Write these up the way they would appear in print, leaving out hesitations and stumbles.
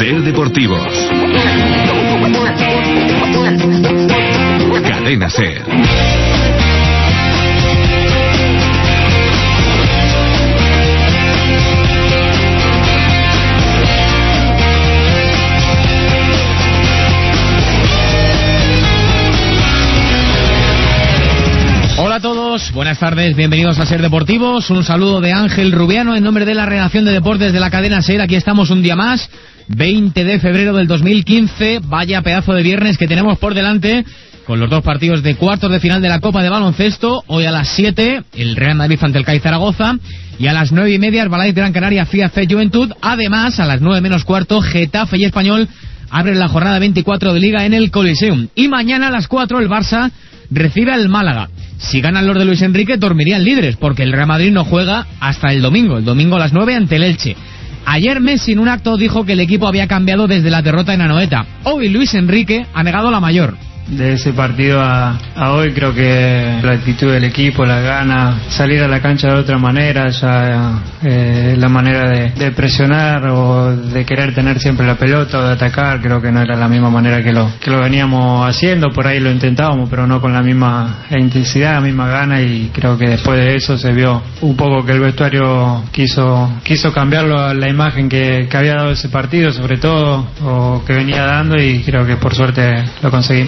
Ser Deportivos. Cadena Ser. Hola a todos, buenas tardes, bienvenidos a Ser Deportivos. Un saludo de Ángel Rubiano en nombre de la redacción de deportes de la cadena Ser. Aquí estamos un día más, 20 de febrero del 2015. Vaya pedazo de viernes que tenemos por delante, con los dos partidos de cuartos de final de la Copa de Baloncesto. Hoy a las 7, el Real Madrid ante el CAI Zaragoza. Y a las 9:30, Herbalife Gran Canaria FIAC Juventud. Además, a las 9 menos cuarto, Getafe y Español abren la jornada 24 de Liga en el Coliseum. Y mañana a las 4, el Barça recibe al Málaga. Si ganan los de Luis Enrique, dormirían líderes, porque el Real Madrid no juega hasta el domingo a las 9 ante el Elche. Ayer Messi en un acto dijo que el equipo había cambiado desde la derrota en Anoeta. Hoy Luis Enrique ha negado la mayor. De ese partido a hoy creo que la actitud del equipo, la gana, salir a la cancha de otra manera, ya la manera de presionar o de querer tener siempre la pelota o de atacar, creo que no era la misma manera que lo veníamos haciendo. Por ahí lo intentábamos, pero no con la misma intensidad, la misma gana, y creo que después de eso se vio un poco que el vestuario quiso cambiarlo, la imagen que había dado ese partido, sobre todo, o que venía dando, y creo que por suerte lo conseguimos.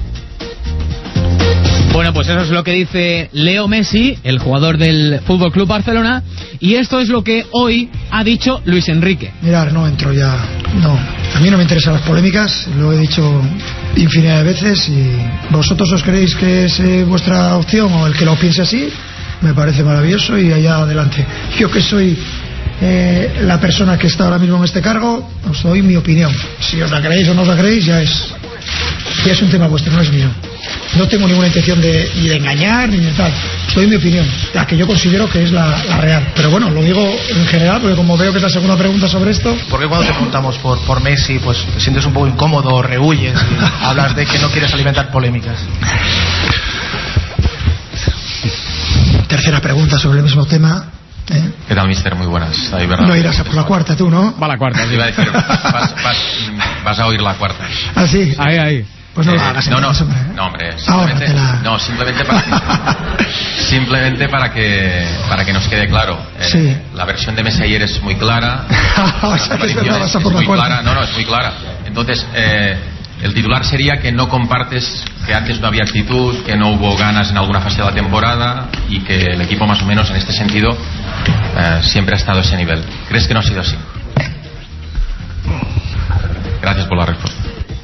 Bueno, pues eso es lo que dice Leo Messi, el jugador del Fútbol Club Barcelona, y esto es lo que hoy ha dicho Luis Enrique. Mirar, no entro ya. No, a mí no me interesan las polémicas, lo he dicho infinidad de veces, y vosotros os creéis que es vuestra opción, o el que lo piense así, me parece maravilloso, y allá adelante. Yo, que soy la persona que está ahora mismo en este cargo, os doy mi opinión. Si os la creéis o no os la creéis, ya es un tema vuestro, no es mío. No tengo ninguna intención ni de engañar ni de tal. Doy mi opinión, la que yo considero que es la real. Pero bueno, lo digo en general, porque como veo que es la segunda pregunta sobre esto. ¿Por qué cuando te preguntamos por Messi, pues te sientes un poco incómodo, rehuyes y hablas de que no quieres alimentar polémicas? Tercera pregunta sobre el mismo tema. ¿Qué tal, mister? Muy buenas. Ahí, no irás a por la cuarta tú, ¿no? Va la cuarta. Iba a decir, vas a oír la cuarta. ¿Ah, sí? Ahí. Pues no lo hagas. No, hombre. Simplemente para que nos quede claro. Sí. La versión de Messi ayer es muy clara. Es muy clara. No, es muy clara. Entonces, el titular sería que no compartes que antes no había actitud, que no hubo ganas en alguna fase de la temporada, y que el equipo más o menos en este sentido siempre ha estado a ese nivel. ¿Crees que no ha sido así? Gracias por la respuesta.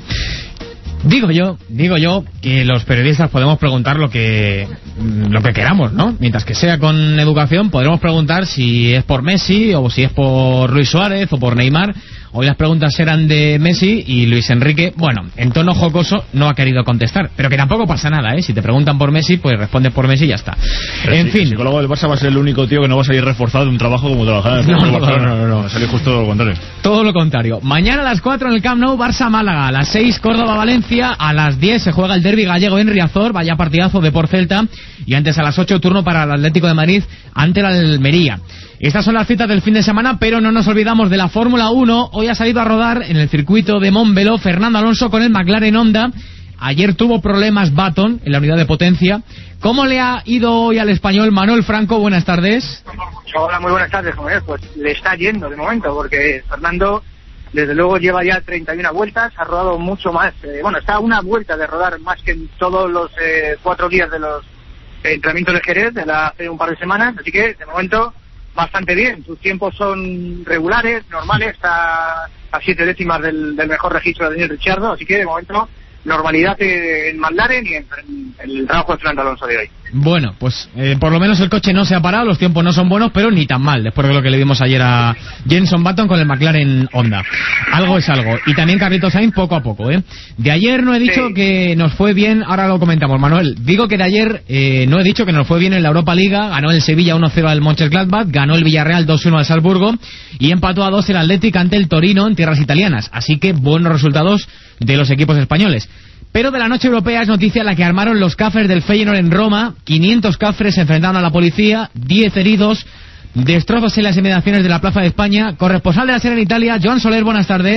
Digo yo que los periodistas podemos preguntar lo que queramos, ¿no? Mientras que sea con educación, podremos preguntar si es por Messi o si es por Luis Suárez o por Neymar. Hoy las preguntas eran de Messi, y Luis Enrique, bueno, en tono jocoso, no ha querido contestar. Pero que tampoco pasa nada, ¿eh? Si te preguntan por Messi, pues respondes por Messi y ya está. Pero en fin. El psicólogo del Barça va a ser el único tío que no va a salir reforzado de un trabajo como trabajaba en el Barcelona. No. Va a salir justo lo contrario. Todo lo contrario. Mañana a las 4 en el Camp Nou, Barça-Málaga. A las 6, Córdoba-Valencia. A las 10 se juega el derbi gallego en Riazor. Vaya partidazo de por Celta. Y antes a las 8, turno para el Atlético de Madrid ante el Almería. Estas son las citas del fin de semana, pero no nos olvidamos de la Fórmula 1. Hoy ha salido a rodar en el circuito de Montmeló Fernando Alonso con el McLaren Honda. Ayer tuvo problemas Button en la unidad de potencia. ¿Cómo le ha ido hoy al español Manuel Franco? Buenas tardes. Hola, muy buenas tardes, joder. Pues le está yendo de momento, porque Fernando, desde luego, lleva ya 31 vueltas, ha rodado mucho más. Está a una vuelta de rodar más que en todos los 4 días de los entrenamientos de Jerez de hace un par de semanas, así que de momento bastante bien. Sus tiempos son regulares, normales, está a 7 décimas del mejor registro de Daniel Ricciardo, así que de momento normalidad en McLaren y en el trabajo de Fernando Alonso de hoy. Bueno, pues por lo menos el coche no se ha parado, los tiempos no son buenos, pero ni tan mal, después de lo que le vimos ayer a Jenson Button con el McLaren Honda. Algo es algo. Y también Carlitos Sainz poco a poco, ¿eh? De ayer no he dicho que nos fue bien, ahora lo comentamos, Manuel. Digo que de ayer no he dicho que nos fue bien en la Europa Liga. Ganó el Sevilla 1-0 al Mönchengladbach, ganó el Villarreal 2-1 al Salzburgo y empató a 2 el Athletic ante el Torino en tierras italianas. Así que buenos resultados de los equipos españoles. Pero de la noche europea es noticia la que armaron los cafres del Feyenoord en Roma. 500 cafres se enfrentaron a la policía, 10 heridos, destrozos en las inmediaciones de la Plaza de España. Corresponsal de la SER en Italia, Joan Soler, buenas tardes.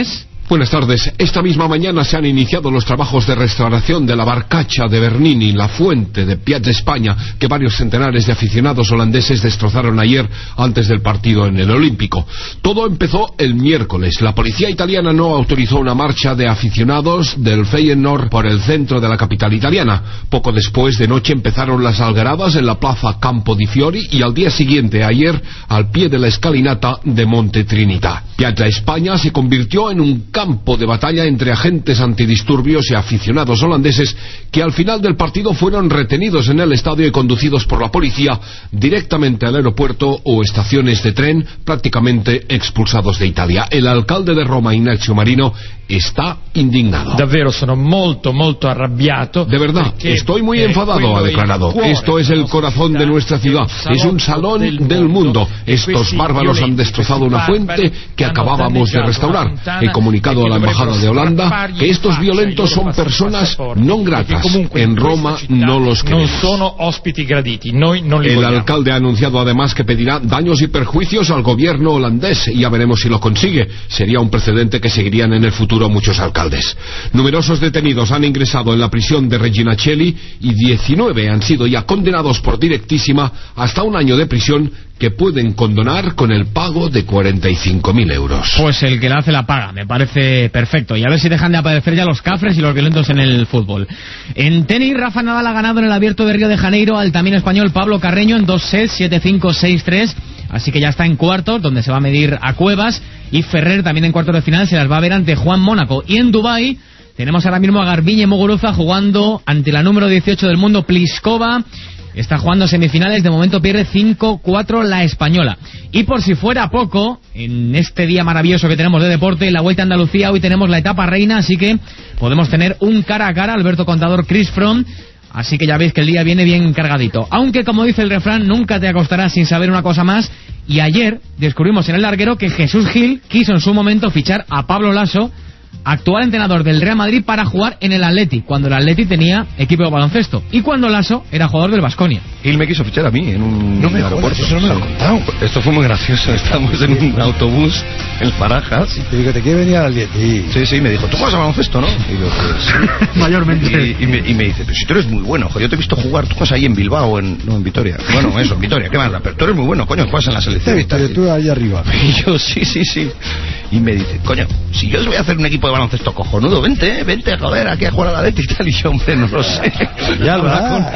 Buenas tardes. Esta misma mañana se han iniciado los trabajos de restauración de la barcacha de Bernini, la fuente de Piazza España, que varios centenares de aficionados holandeses destrozaron ayer antes del partido en el Olímpico. Todo empezó el miércoles. La policía italiana no autorizó una marcha de aficionados del Feyenoord por el centro de la capital italiana. Poco después de noche empezaron las algaradas en la plaza Campo di Fiori y al día siguiente, ayer, al pie de la escalinata de Monte Trinità. Piazza España se convirtió en un campo de batalla entre agentes antidisturbios y aficionados holandeses que al final del partido fueron retenidos en el estadio y conducidos por la policía directamente al aeropuerto o estaciones de tren, prácticamente expulsados de Italia. El alcalde de Roma, Ignazio Marino, está indignado. Davvero sono molto arrabbiato. De verdad, estoy muy enfadado, ha declarado. Esto es el corazón de nuestra ciudad, es un salón del mundo. Estos bárbaros han destrozado una fuente que acabábamos de restaurar. He comunicado a la embajada de Holanda que estos violentos son personas non gratas. En Roma no los queremos. El alcalde ha anunciado además que pedirá daños y perjuicios al gobierno holandés y ya veremos si lo consigue. Sería un precedente que seguirían en el futuro muchos alcaldes. Numerosos detenidos han ingresado en la prisión de Regina Coeli y 19 han sido ya condenados por directísima hasta un año de prisión que pueden condonar con el pago de 45.000 euros. Pues el que la hace la paga, me parece perfecto. Y a ver si dejan de aparecer ya los cafres y los violentos en el fútbol. En tenis, Rafa Nadal ha ganado en el Abierto de Río de Janeiro al también español Pablo Carreño en 2 sets, 7-5, 6-3. Así que ya está en cuartos, donde se va a medir a Cuevas. Y Ferrer también en cuartos de final se las va a ver ante Juan Mónaco. Y en Dubái tenemos ahora mismo a Garbiñe Muguruza jugando ante la número 18 del mundo, Pliskova. Está jugando semifinales, de momento pierde 5-4 la española. Y por si fuera poco, en este día maravilloso que tenemos de deporte, la Vuelta a Andalucía, hoy tenemos la etapa reina, así que podemos tener un cara a cara, Alberto Contador, Chris Froome. Así que ya veis que el día viene bien cargadito. Aunque, como dice el refrán, nunca te acostarás sin saber una cosa más. Y ayer descubrimos en el larguero que Jesús Gil quiso en su momento fichar a Pablo Laso, actual entrenador del Real Madrid, para jugar en el Atleti, cuando el Atleti tenía equipo de baloncesto y cuando Laso era jugador del Baskonia. Él me quiso fichar a mí en un aeropuerto. Eso no me lo han contado. Esto fue muy gracioso. Estábamos en un autobús en Barajas. Y te digo, te quiere venir al Atleti. Sí, me dijo, ¿tú juegas a baloncesto, no? Y yo, pues, sí. Mayormente. Y me dice, pero si tú eres muy bueno, yo te he visto jugar, tú juegas ahí en Bilbao, no en Vitoria. Bueno, eso, en Vitoria, ¿qué más da? Pero tú eres muy bueno, coño, juegas en la selección. Te he visto, tú ahí arriba. Y yo, sí. Y me dice, coño, si yo os voy a hacer un equipo de baloncesto cojonudo, vente, joder, aquí a jugar a la Atleti y tal. Y yo, hombre, no lo sé. Ya va.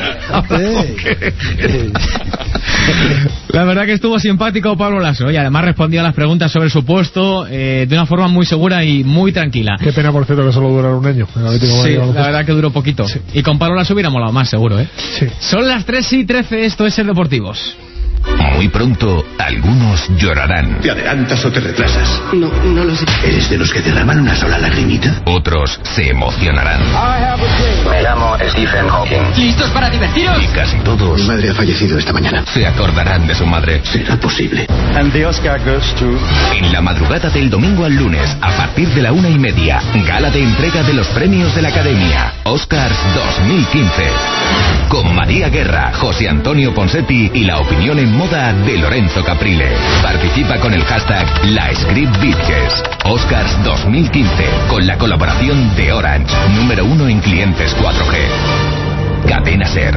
La verdad que estuvo simpático Pablo Laso y además respondió a las preguntas sobre su puesto de una forma muy segura y muy tranquila. Qué pena, por cierto, que solo durara un año. Sí, la verdad que duró poquito. Sí. Y con Pablo Laso hubiera molado más, seguro, ¿eh? Sí. Son las 3:13, esto es Ser Deportivos. Muy pronto, algunos llorarán. ¿Te adelantas o te retrasas? No lo sé. ¿Eres de los que derraman una sola lagrimita? Otros se emocionarán. Me llamo Stephen Hawking. ¿Listos para divertiros? Y casi todos... Mi madre ha fallecido esta mañana. Se acordarán de su madre. ¿Será posible? And the Oscar goes to... En la madrugada del domingo al lunes, a partir de la 1:30, gala de entrega de los premios de la Academia, Oscars 2015. Con María Guerra, José Antonio Ponsetti y la opinión en moda de Lorenzo Caprile. Participa con el hashtag LaScriptBitches. Oscars 2015, con la colaboración de Orange, número 1 en clientes 4G. Cadena SER.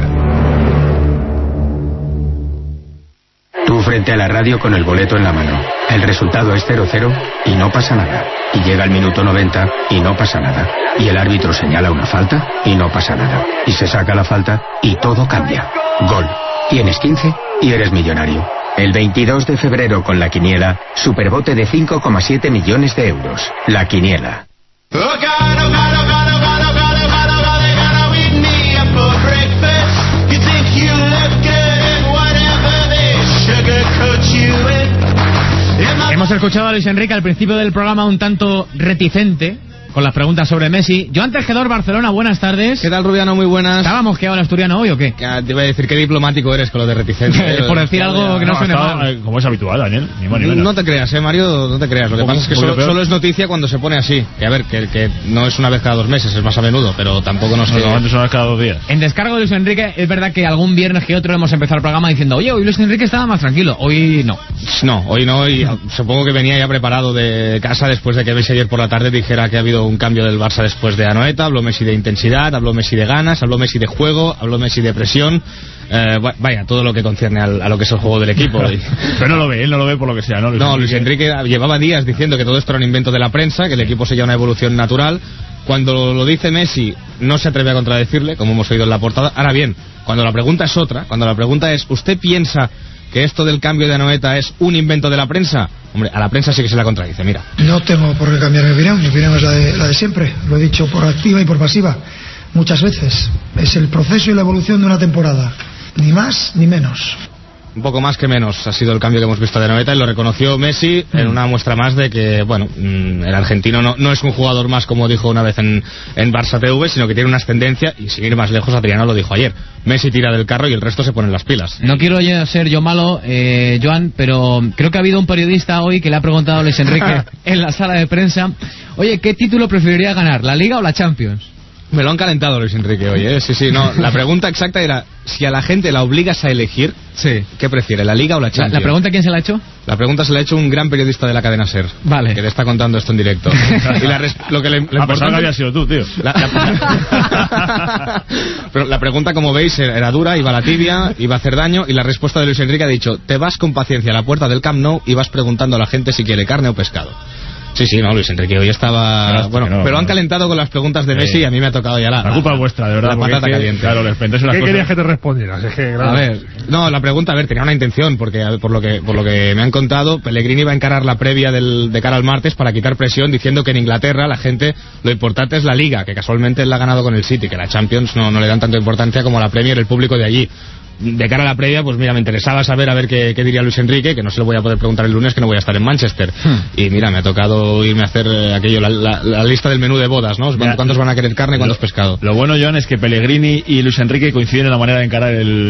Tú frente a la radio con el boleto en la mano. El resultado es 0-0 y no pasa nada. Y llega el minuto 90 y no pasa nada. Y el árbitro señala una falta y no pasa nada. Y se saca la falta y todo cambia. Gol. Tienes 15 y eres millonario. El 22 de febrero con La Quiniela, superbote de 5,7 millones de euros. La Quiniela. Hemos escuchado a Luis Enrique al principio del programa un tanto reticente con las preguntas sobre Messi. Joan Tejedor, Barcelona, buenas tardes. ¿Qué tal, Rubiano? Muy buenas. ¿Estábamos que ahora asturiano hoy o qué? Ya, te iba a decir qué diplomático eres con lo de reticente. Por decir algo que no suene mal. Como es habitual, Daniel. Ni más ni menos. No te creas, Mario, no te creas. Lo que pasa es que solo es noticia cuando se pone así. Que a ver, que no es una vez cada 2 meses, es más a menudo, pero tampoco nos... Normalmente es una vez cada 2 días. En descargo de Luis Enrique, es verdad que algún viernes que otro hemos empezado el programa diciendo, oye, hoy Luis Enrique estaba más tranquilo. Hoy no. No, hoy no, y supongo que venía ya preparado de casa después de que Messi ayer por la tarde dijera que ha habido un cambio del Barça después de Anoeta. Habló Messi de intensidad, habló Messi de ganas, habló Messi de juego, habló Messi de presión. Vaya, todo lo que concierne a lo que es el juego del equipo. Pero no lo ve, él no lo ve por lo que sea, ¿no? Luis Enrique llevaba días diciendo que todo esto era un invento de la prensa, que el equipo seguía una evolución natural. Cuando lo dice Messi, no se atreve a contradecirle, como hemos oído en la portada. Ahora bien, cuando la pregunta es otra, cuando la pregunta es, ¿usted piensa que esto del cambio de Anoeta es un invento de la prensa? Hombre, a la prensa sí que se la contradice, mira. No tengo por qué cambiar mi opinión es la de siempre. Lo he dicho por activa y por pasiva muchas veces. Es el proceso y la evolución de una temporada, ni más ni menos. Un poco más que menos ha sido el cambio que hemos visto de Anoeta, y lo reconoció Messi en una muestra más de que, bueno, el argentino no es un jugador más, como dijo una vez en Barça TV, sino que tiene una ascendencia, y sin ir más lejos, Adriano lo dijo ayer. Messi tira del carro y el resto se ponen las pilas. No quiero ser yo malo, Joan, pero creo que ha habido un periodista hoy que le ha preguntado a Luis Enrique en la sala de prensa, oye, ¿qué título preferiría ganar, la Liga o la Champions? Me lo han calentado Luis Enrique hoy, ¿eh? Sí, no. La pregunta exacta era, si a la gente la obligas a elegir, ¿qué prefiere, la Liga o la Champions? ¿La pregunta quién se la ha hecho? La pregunta se la ha hecho un gran periodista de la cadena SER. Vale. Que le está contando esto en directo. Y lo importante que había sido tú, tío. Pero la pregunta, como veis, era dura, iba a la tibia, iba a hacer daño, y la respuesta de Luis Enrique ha dicho, te vas con paciencia a la puerta del Camp Nou y vas preguntando a la gente si quiere carne o pescado. Sí, no, Luis Enrique hoy estaba... pero lo han calentado con las preguntas de Messi y a mí me ha tocado ya la culpa es vuestra, de verdad. La patata caliente. Claro, les pensáis unas ¿Qué cosas. querías que te respondieras? Es que, claro. A ver, no, la pregunta, tenía una intención, porque por lo que me han contado, Pellegrini va a encarar la previa de cara al martes para quitar presión, diciendo que en Inglaterra la gente, lo importante es la Liga, que casualmente él la ha ganado con el City, que la Champions no le dan tanta importancia como la Premier, el público de allí. De cara a la previa, pues mira, me interesaba saber a ver qué diría Luis Enrique, que no se lo voy a poder preguntar el lunes, que no voy a estar en Manchester. Y mira, me ha tocado irme a hacer aquello, la lista del menú de bodas, ¿no? ¿Cuántos van a querer carne y cuántos pescado? Lo bueno, Joan, es que Pellegrini y Luis Enrique coinciden en la manera de encarar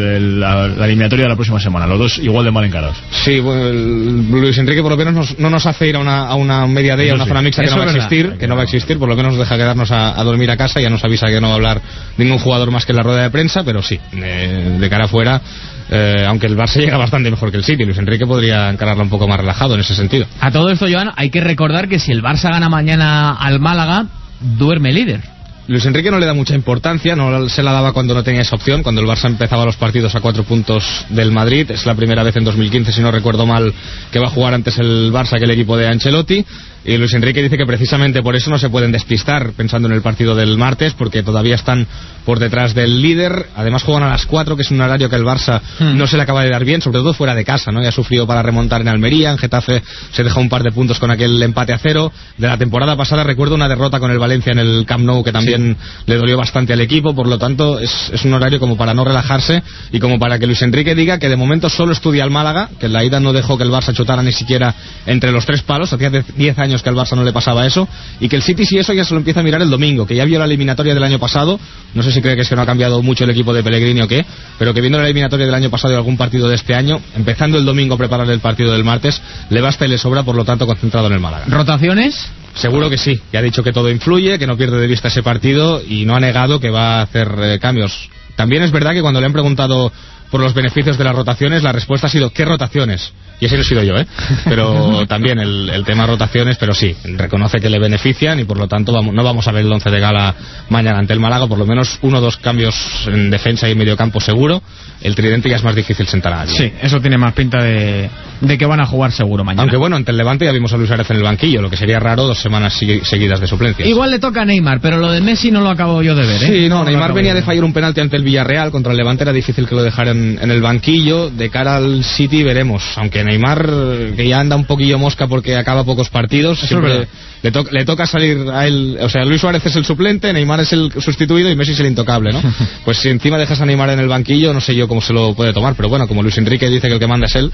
la eliminatoria de la próxima semana, los dos igual de mal encarados. Sí, bueno, Luis Enrique por lo menos no nos hace ir a una media day, a una zona mixta que no va a existir, por lo menos nos deja quedarnos a dormir a casa, ya nos avisa que no va a hablar ningún jugador más que en la rueda de prensa, pero sí, de cara fuera, aunque el Barça llega bastante mejor que el City, Luis Enrique podría encararla un poco más relajado en ese sentido. A todo esto, Joan, hay que recordar que si el Barça gana mañana al Málaga, duerme líder. Luis Enrique no le da mucha importancia, no se la daba cuando no tenía esa opción, cuando el Barça empezaba los partidos a 4 puntos del Madrid. Es la primera vez en 2015, si no recuerdo mal, que va a jugar antes el Barça que el equipo de Ancelotti. Y Luis Enrique dice que precisamente por eso no se pueden despistar pensando en el partido del martes, porque todavía están por detrás del líder. Además juegan a las 4, que es un horario que el Barça no se le acaba de dar bien, sobre todo fuera de casa, ¿no? Ya ha sufrido para remontar en Almería, en Getafe se dejó un par de puntos con aquel empate a 0. De la temporada pasada recuerdo una derrota con el Valencia en el Camp Nou que también le dolió bastante al equipo. Por lo tanto es un horario como para no relajarse y como para que Luis Enrique diga que de momento solo estudia al Málaga, que en la ida no dejó que el Barça chutara ni siquiera entre los 3 palos, hacía 10 años que al Barça no le pasaba eso, y que el City sí eso ya se lo empieza a mirar el domingo, que ya vio la eliminatoria del año pasado. No sé si cree que es que no ha cambiado mucho el equipo de Pellegrini o qué, pero que viendo la eliminatoria del año pasado y algún partido de este año, empezando el domingo a preparar el partido del martes, le basta y le sobra, por lo tanto concentrado en el Málaga. ¿Rotaciones? Seguro que sí, que ha dicho que todo influye, que no pierde de vista ese partido y no ha negado que va a hacer cambios. También es verdad que cuando le han preguntado por los beneficios de las rotaciones, la respuesta ha sido ¿qué rotaciones? Y ese no he sido yo, pero también el tema rotaciones, pero sí, reconoce que le benefician y por lo tanto no vamos a ver el 11 de gala mañana ante el Málaga, por lo menos 1 o 2 cambios en defensa y en medio campo seguro. El tridente ya es más difícil sentar a nadie. Sí, eso tiene más pinta de que van a jugar seguro mañana. Aunque bueno, ante el Levante ya vimos a Luis Suárez en el banquillo, lo que sería raro 2 semanas seguidas de suplencias. Igual le toca a Neymar, pero lo de Messi no lo acabo yo de ver, Sí, no, Neymar venía de fallar un penalti ante el Villarreal, contra el Levante era difícil que lo dejaran en el banquillo. De cara al City veremos, aunque Neymar, que ya anda un poquillo mosca porque acaba pocos partidos, siempre le toca salir a él, o sea, Luis Suárez es el suplente, Neymar es el sustituido y Messi es el intocable, ¿no? Pues si encima dejas a Neymar en el banquillo, no sé yo cómo se lo puede tomar, pero bueno, como Luis Enrique dice que el que manda es él,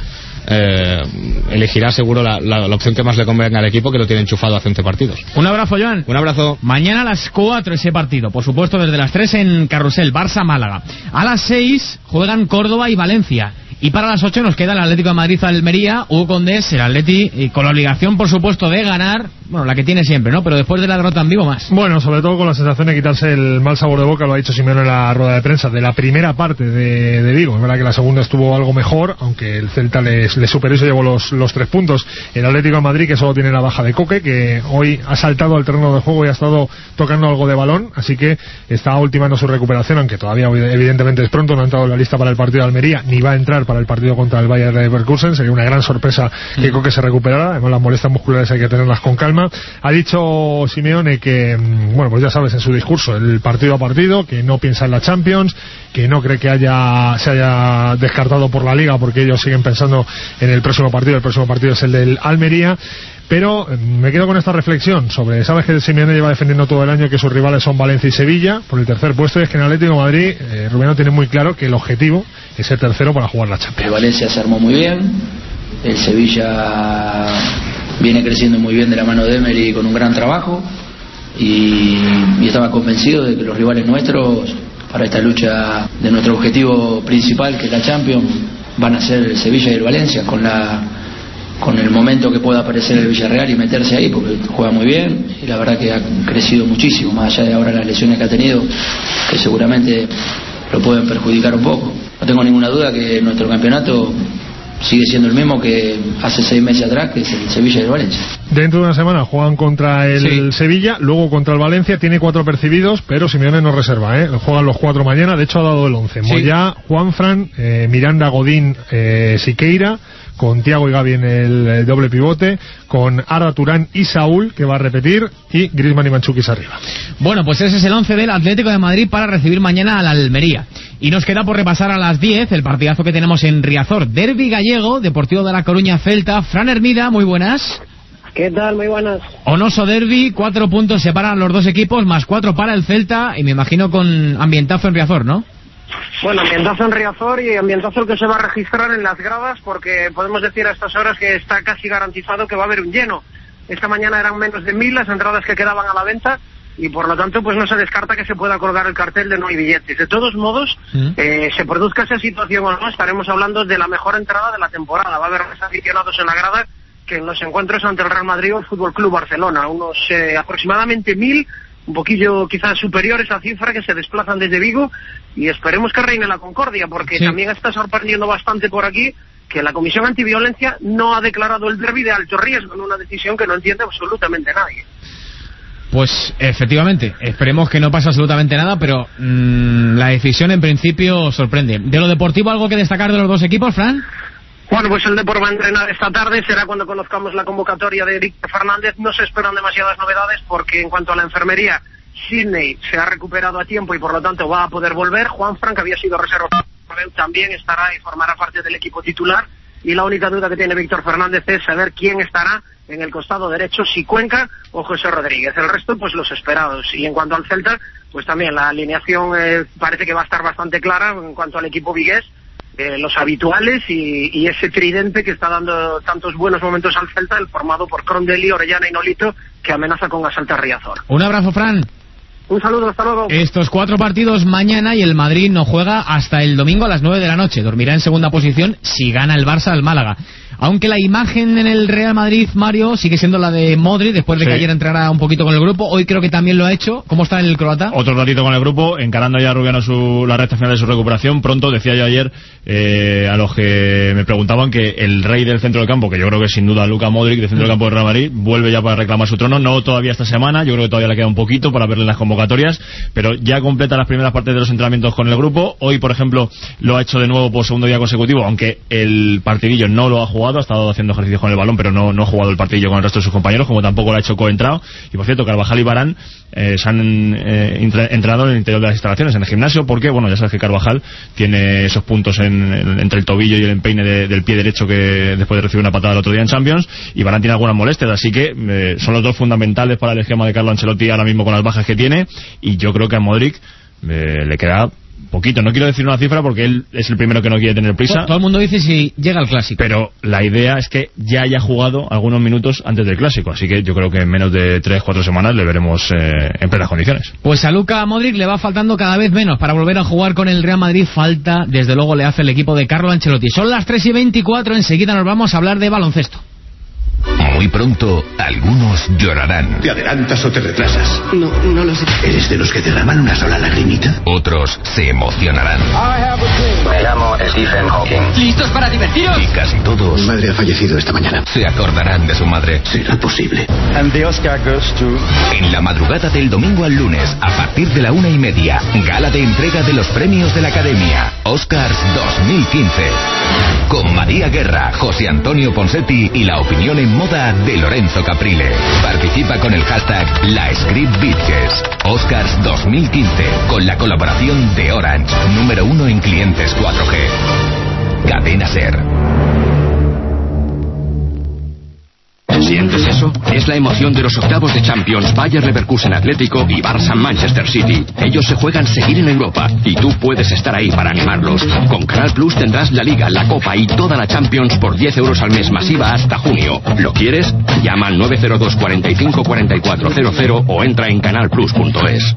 elegirá seguro la opción que más le convenga al equipo, que lo tiene enchufado hace 11 partidos. Un abrazo, Joan. Un abrazo. Mañana a las 4 ese partido, por supuesto desde las 3 en Carrusel, Barça-Málaga. A las 6 juegan Córdoba y Valencia. Y para las 8 nos queda el Atlético de Madrid-Almería, Hugo Condés, el Atleti, y con la obligación, por supuesto, de ganar, bueno, la que tiene siempre, ¿no? Pero después de la derrota en Vigo más. Bueno, sobre todo con la sensación de quitarse el mal sabor de boca, lo ha dicho Simeone en la rueda de prensa, de la primera parte de Vigo. Es verdad que la segunda estuvo algo mejor, aunque el Celta le superó y se llevó los 3 puntos. El Atlético de Madrid, que solo tiene la baja de Coque, que hoy ha saltado al terreno de juego y ha estado tocando algo de balón, así que está ultimando su recuperación, aunque todavía evidentemente es pronto, no ha entrado en la lista para el partido de Almería, ni va a entrar para el partido contra el Bayer Leverkusen. Sería una gran sorpresa que Coque se recuperara. Además, las molestias musculares hay que tenerlas con calma. Ha dicho Simeone que, bueno, pues ya sabes, en su discurso, el partido a partido, que no piensa en la Champions, que no cree que se haya descartado por la Liga, porque ellos siguen pensando en el próximo partido. El próximo partido es el del Almería. Pero me quedo con esta reflexión sobre, sabes que Simeone lleva defendiendo todo el año que sus rivales son Valencia y Sevilla por el tercer puesto, y es que en Atlético de Madrid Rubiano tiene muy claro que el objetivo es ser tercero para jugar la Champions. El Valencia se armó muy bien, el Sevilla viene creciendo muy bien de la mano de Emery con un gran trabajo, y estaba convencido de que los rivales nuestros para esta lucha de nuestro objetivo principal, que es la Champions, van a ser el Sevilla y el Valencia, con el momento que pueda aparecer el Villarreal y meterse ahí, porque juega muy bien y la verdad que ha crecido muchísimo, más allá de ahora las lesiones que ha tenido, que seguramente lo pueden perjudicar un poco. No tengo ninguna duda que nuestro campeonato sigue siendo el mismo que hace 6 meses atrás, que es el Sevilla y el Valencia. Dentro de una semana juegan contra el Sevilla, luego contra el Valencia. Tiene 4 percibidos, pero Simeone no reserva, juegan los 4 mañana. De hecho ha dado el 11: Moyá, Juanfran, Miranda, Godín, Siqueira, con Thiago y Gavi en el doble pivote, con Arda, Turán y Saúl, que va a repetir, y Griezmann y Mandžukić arriba. Bueno, pues ese es el 11 del Atlético de Madrid para recibir mañana al Almería. Y nos queda por repasar a las 10 el partidazo que tenemos en Riazor. Derbi gallego, Deportivo de La Coruña Celta. Fran Hermida, muy buenas. ¿Qué tal? Muy buenas. Onoso derbi, 4 puntos separan los dos equipos, más 4 para el Celta, y me imagino con ambientazo en Riazor, ¿no? Bueno, ambientazo en Riazor y ambientazo el que se va a registrar en las gradas, porque podemos decir a estas horas que está casi garantizado que va a haber un lleno. Esta mañana eran menos de 1000 las entradas que quedaban a la venta, y por lo tanto pues no se descarta que se pueda colgar el cartel de no hay billetes. De todos modos, se produzca esa situación o no, estaremos hablando de la mejor entrada de la temporada. Va a haber más aficionados en la grada que en los encuentros ante el Real Madrid o el Fútbol Club Barcelona, unos aproximadamente 1000, un poquillo quizás superior esa cifra, que se desplazan desde Vigo, y esperemos que reine la concordia, porque también está sorprendiendo bastante por aquí que la Comisión Antiviolencia no ha declarado el derbi de alto riesgo, en una decisión que no entiende absolutamente nadie. Pues efectivamente, esperemos que no pase absolutamente nada, pero la decisión en principio sorprende. ¿De lo deportivo algo que destacar de los dos equipos, Fran? Bueno, pues el Depor va a entrenar esta tarde, será cuando conozcamos la convocatoria de Víctor Fernández. No se esperan demasiadas novedades, porque en cuanto a la enfermería, Sidney se ha recuperado a tiempo y por lo tanto va a poder volver. Juanfran, que había sido reserva, también estará y formará parte del equipo titular, y la única duda que tiene Víctor Fernández es saber quién estará en el costado derecho, si Cuenca o José Rodríguez. El resto, pues los esperados. Y en cuanto al Celta, pues también la alineación parece que va a estar bastante clara en cuanto al equipo vigués. Los habituales y ese tridente que está dando tantos buenos momentos al Celta, el formado por Crondelli, Orellana y Nolito, que amenaza con asaltar Riazor. Un abrazo, Fran. Un saludo, hasta luego. Estos 4 partidos mañana, y el Madrid no juega hasta el domingo a las 9 de la noche. Dormirá en segunda posición si gana el Barça al Málaga. Aunque la imagen en el Real Madrid, Mario, sigue siendo la de Modric, después de que ayer entrara un poquito con el grupo. Hoy creo que también lo ha hecho. ¿Cómo está el croata? Otro ratito con el grupo, encarando ya Rubiano la recta final de su recuperación. Pronto, decía yo ayer a los que me preguntaban, que el rey del centro del campo, que yo creo que sin duda Luka Modric, del centro del campo del Real Madrid, vuelve ya para reclamar su trono. No todavía esta semana, yo creo que todavía le queda un poquito para verle en las convocatorias, pero ya completa las primeras partes de los entrenamientos con el grupo. Hoy, por ejemplo, lo ha hecho de nuevo por segundo día consecutivo, aunque el partidillo no lo ha jugado, ha estado haciendo ejercicio con el balón, pero no ha jugado el partidillo con el resto de sus compañeros, como tampoco lo ha hecho Coentrao. Y por cierto, Carvajal y Varane se han entrenado en el interior de las instalaciones, en el gimnasio, porque bueno, ya sabes que Carvajal tiene esos puntos entre el tobillo y el empeine del pie derecho, que después de recibir una patada el otro día en Champions, y Varane tiene algunas molestias, así que son los dos fundamentales para el esquema de Carlo Ancelotti ahora mismo con las bajas que tiene. Y yo creo que a Modric le queda poquito, no quiero decir una cifra porque él es el primero que no quiere tener prisa. Todo el mundo dice si llega al Clásico, pero la idea es que ya haya jugado algunos minutos antes del Clásico, así que yo creo que en menos de 3-4 semanas le veremos en plenas condiciones. Pues a Luka Modric le va faltando cada vez menos para volver a jugar con el Real Madrid. Falta, desde luego, le hace el equipo de Carlo Ancelotti. Son las 3:24, enseguida nos vamos a hablar de baloncesto. Muy pronto, algunos llorarán. ¿Te adelantas o te retrasas? No lo sé. ¿Eres de los que derraman una sola lagrimita? Otros se emocionarán. Me llamo Stephen Hawking. ¿Listos para divertiros? Y casi todos Mi madre ha fallecido esta mañana. se acordarán de su madre. ¿Será posible? And the Oscar goes to... En la madrugada del domingo al lunes, a partir de la 1:30, gala de entrega de los premios de la Academia, Oscars 2015. Con María Guerra, José Antonio Ponsetti y la opinión en moda de Lorenzo Caprile. Participa con el hashtag LaScriptBitches. Oscars 2015, con la colaboración de Orange, número 1 en clientes 4G. Cadena SER. ¿Sientes eso? Es la emoción de los octavos de Champions Bayer Leverkusen Atlético y Barça Manchester City. Ellos se juegan seguir en Europa y tú puedes estar ahí para animarlos. Con Canal Plus tendrás la Liga, la Copa y toda la Champions por 10 euros al mes masiva hasta junio. ¿Lo quieres? Llama al 902 45 4400 o entra en canalplus.es.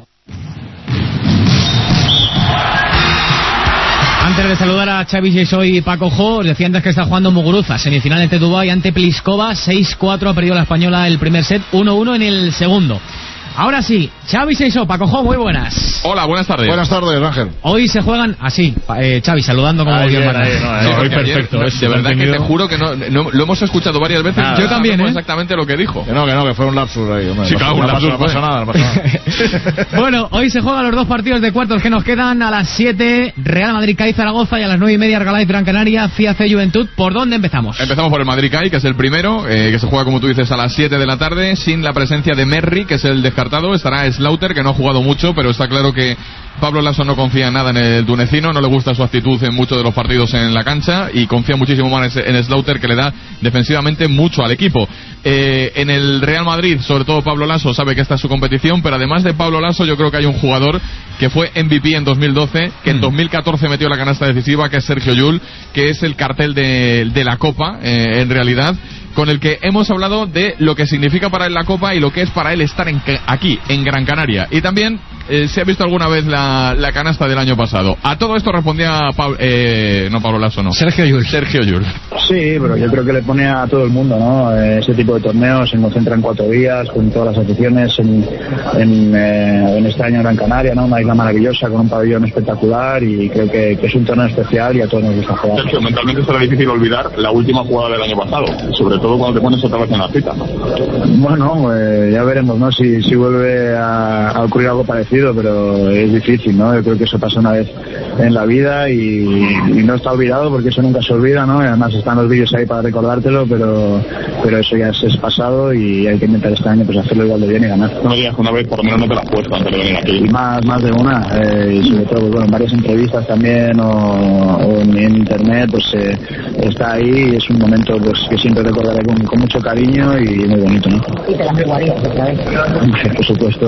Antes de saludar a Xavi Sisó y Paco Jo, os decía antes que está jugando Muguruza, semifinal ante Dubái ante Pliskova, 6-4 ha perdido la española el primer set, 1-1 en el segundo. Ahora sí, Xavi Sisó, Paco Jo, muy buenas. Hola, buenas tardes. Buenas tardes, Ángel. Hoy se juegan así, Xavi, saludando como Dios manda. Hoy perfecto. De verdad que te juro que no lo hemos escuchado varias veces. Yo también, exactamente lo que dijo. Que fue un lapsus ahí. Hombre. Sí, claro, un lapsus. No pasa nada. Bueno, hoy se juegan los dos partidos de cuartos que nos quedan. A las 7, Real Madrid-CAI Zaragoza, y a las 9:30, Herbalife Gran Canaria, FIAC Juventud. ¿Por dónde empezamos? Empezamos por el Madrid-CAI, que es el primero, que se juega, como tú dices, a las 7 de la tarde, sin la presencia de Merri, que es el descartado. Estará Slaughter, que no ha jugado mucho, pero está claro que Pablo Lasso no confía en nada en el tunecino, no le gusta su actitud en muchos de los partidos en la cancha y confía muchísimo más en Slaughter, que le da defensivamente mucho al equipo. En el Real Madrid, sobre todo Pablo Lasso sabe que esta es su competición, pero además de Pablo Lasso yo creo que hay un jugador que fue MVP en 2012, que en 2014 metió la canasta decisiva, que es Sergio Llull, que es el cartel de la Copa, en realidad, con el que hemos hablado de lo que significa para él la Copa y lo que es para él estar aquí, en Gran Canaria. Y también se ha visto alguna vez la canasta del año pasado. A todo esto respondía Pablo Lasso, no. Sergio Llull. Sí, pero yo creo que le pone a todo el mundo, ¿no? Ese tipo de torneos se concentra en 4 días, con todas las aficiones en este año en Gran Canaria, ¿no? Una isla maravillosa, con un pabellón espectacular, y creo que es un torneo especial y a todos nos gusta jugar. Sergio, mentalmente será difícil olvidar la última jugada del año pasado, sobre todo cuando te pones otra vez en la cita. Bueno, ya veremos, ¿no? Si vuelve a ocurrir algo parecido, pero es difícil, ¿no? Yo creo que eso pasa una vez en la vida y no está olvidado, porque eso nunca se olvida, ¿no? Y además están los vídeos ahí para recordártelo, pero eso ya es pasado y hay que intentar este año pues hacerlo igual de bien y ganar. No digas una vez, por lo menos no te la has puesto antes de venir aquí. Y más de una, y sobre todo, bueno, en varias entrevistas también o en internet, pues está ahí y es un momento pues que siempre recordaré con mucho cariño y muy bonito, ¿no? Y te la jugarías otra vez. Por supuesto.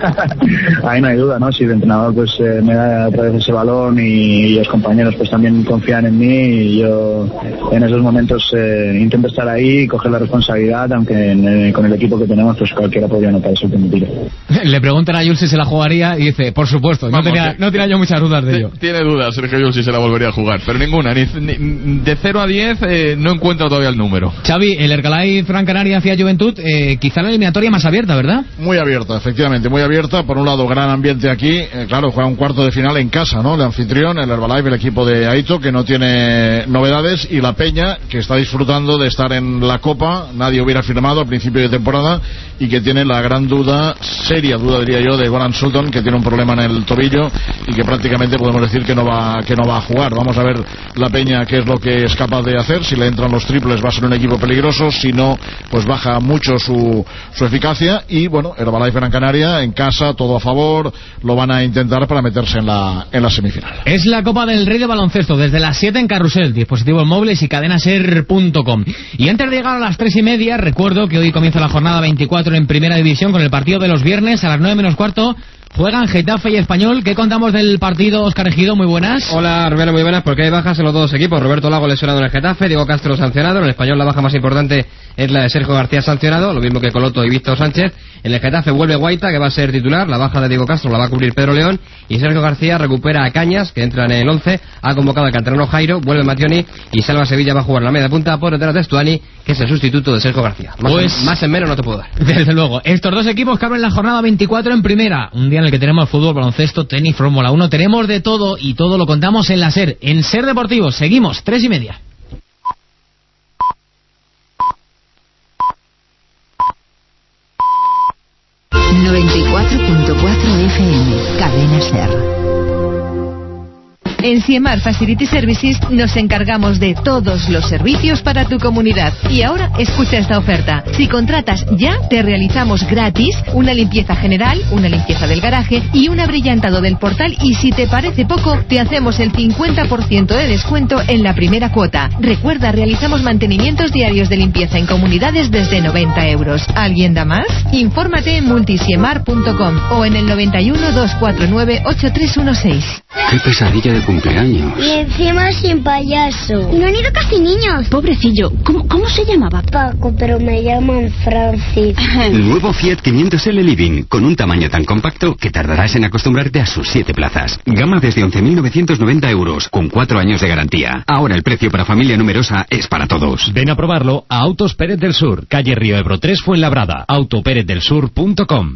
Ahí no hay duda, ¿no? Si el entrenador pues me da otra vez ese balón y los compañeros pues también confían en mí, y yo en esos momentos intento estar ahí y coger la responsabilidad, aunque con el equipo que tenemos pues cualquiera podría anotar ese último tiro. Le preguntan a Llull si se la jugaría y dice, por supuesto. Vamos, no tenía yo muchas dudas de ello. Tiene dudas Sergio Llull si se la volvería a jugar, pero ninguna, ni de 0 a 10 no encuentra todavía el número. Xavi, el Herbalife Gran Canaria FIAC Juventud, quizá la eliminatoria más abierta, ¿verdad? Muy abierta, efectivamente, muy abierta. Por un lado, gran ambiente aquí. Claro, juega un cuarto de final en casa, ¿no? El anfitrión, el Herbalife, el equipo de Aito, que no tiene novedades, y la Peña, que está disfrutando de estar en la Copa. Nadie hubiera firmado a principio de temporada, y que tiene la gran duda, seria duda diría yo, de Goran Sultan, que tiene un problema en el tobillo y que prácticamente podemos decir que no va a jugar. Vamos a ver la Peña qué es lo que es capaz de hacer. Si le entran los triples va a ser un equipo peligroso, si no pues baja mucho su eficacia. Y bueno, Herbalife Gran Canaria en casa, todo a favor, lo van a intentar para meterse en la semifinal. Es la Copa del Rey de baloncesto, desde las 7 en Carrusel, dispositivos móviles y cadenaser.com. Y antes de llegar a las 3:30, recuerdo que hoy comienza la jornada 24 en Primera División, con el partido de los viernes a las 9 menos cuarto. Juegan Getafe y Español. ¿Qué contamos del partido, Óscar Ejido? Muy buenas. Hola, Rubén, muy buenas, porque hay bajas en los dos equipos. Roberto Lago lesionado en el Getafe, Diego Castro sancionado. En el Español la baja más importante es la de Sergio García sancionado, lo mismo que Coloto y Víctor Sánchez. En el Getafe vuelve Guaita, que va a ser titular. La baja de Diego Castro la va a cubrir Pedro León. Y Sergio García recupera a Cañas, que entra en el 11. Ha convocado al canterano Jairo, vuelve Mationi. Y Salva Sevilla va a jugar la media punta por detrás de Estuani, que es el sustituto de Sergio García. Más en menos no te puedo dar. Desde luego. Estos dos equipos que abren la jornada 24 en primera. Un día en el que tenemos fútbol, baloncesto, tenis, Fórmula 1. Tenemos de todo y todo lo contamos en la SER. En SER Deportivo. Seguimos, 3:30. FM, Cadena SER. En Siemar Facility Services nos encargamos de todos los servicios para tu comunidad. Y ahora escucha esta oferta. Si contratas ya, te realizamos gratis una limpieza general, una limpieza del garaje y un abrillantado del portal. Y si te parece poco, te hacemos el 50% de descuento en la primera cuota. Recuerda, realizamos mantenimientos diarios de limpieza en comunidades desde 90 euros. ¿Alguien da más? Infórmate en multisiemar.com o en el 91 249 8316. ¡Qué pesadilla de cumpleaños! Y encima sin payaso. Y no han ido casi niños. Pobrecillo, ¿cómo se llamaba? Paco, pero me llaman Francis. Nuevo Fiat 500L Living, con un tamaño tan compacto que tardarás en acostumbrarte a sus 7 plazas. Gama desde 11.990 euros, con 4 años de garantía. Ahora el precio para familia numerosa es para todos. Ven a probarlo a Autos Pérez del Sur, calle Río Ebro 3, Fuenlabrada. autoperezdelsur.com.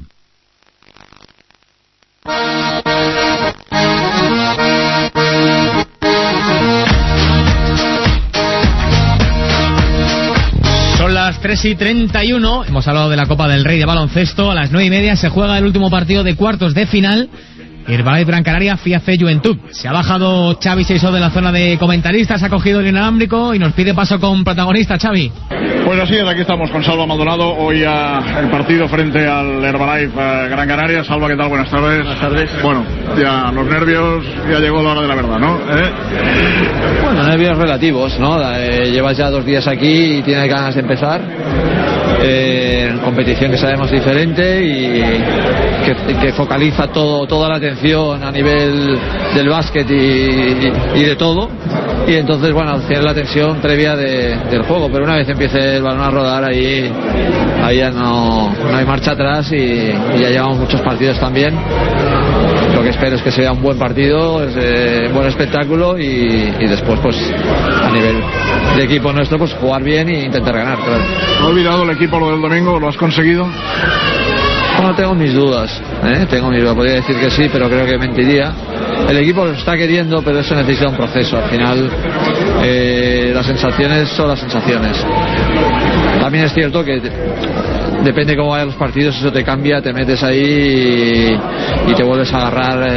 Son las 3:31. Hemos hablado de la Copa del Rey de baloncesto. A las 9:30 se juega el último partido de cuartos de final. Herbalife Gran Canaria, FIAC Juventud. Se ha bajado Xavi Seisó de la zona de comentaristas, ha cogido el inalámbrico y nos pide paso con protagonista. Xavi. Pues así es, aquí estamos con Salva Maldonado. Hoy el partido frente al Herbalife Gran Canaria. Salva, ¿qué tal? Buenas tardes. Buenas tardes. Bueno, ya los nervios, ya llegó la hora de la verdad, ¿no? Bueno, nervios relativos, ¿no? Llevas ya 2 días aquí y tienes ganas de empezar. Competición que sabemos diferente y que focaliza toda la atención a nivel del básquet y de todo, y entonces bueno, tiene la tensión previa del juego, pero una vez empiece el balón a rodar ahí ya no hay marcha atrás y ya llevamos muchos partidos también. Lo que espero es que sea un buen partido, un buen espectáculo y después pues a nivel de equipo nuestro pues jugar bien e intentar ganar, claro. ¿No he olvidado el equipo lo del domingo? ¿Lo has conseguido? Bueno, tengo mis dudas, podría decir que sí, pero creo que mentiría. El equipo lo está queriendo, pero eso necesita un proceso. Al final las sensaciones son las sensaciones. También es cierto que depende cómo vayan los partidos, eso te cambia, te metes ahí y te vuelves a agarrar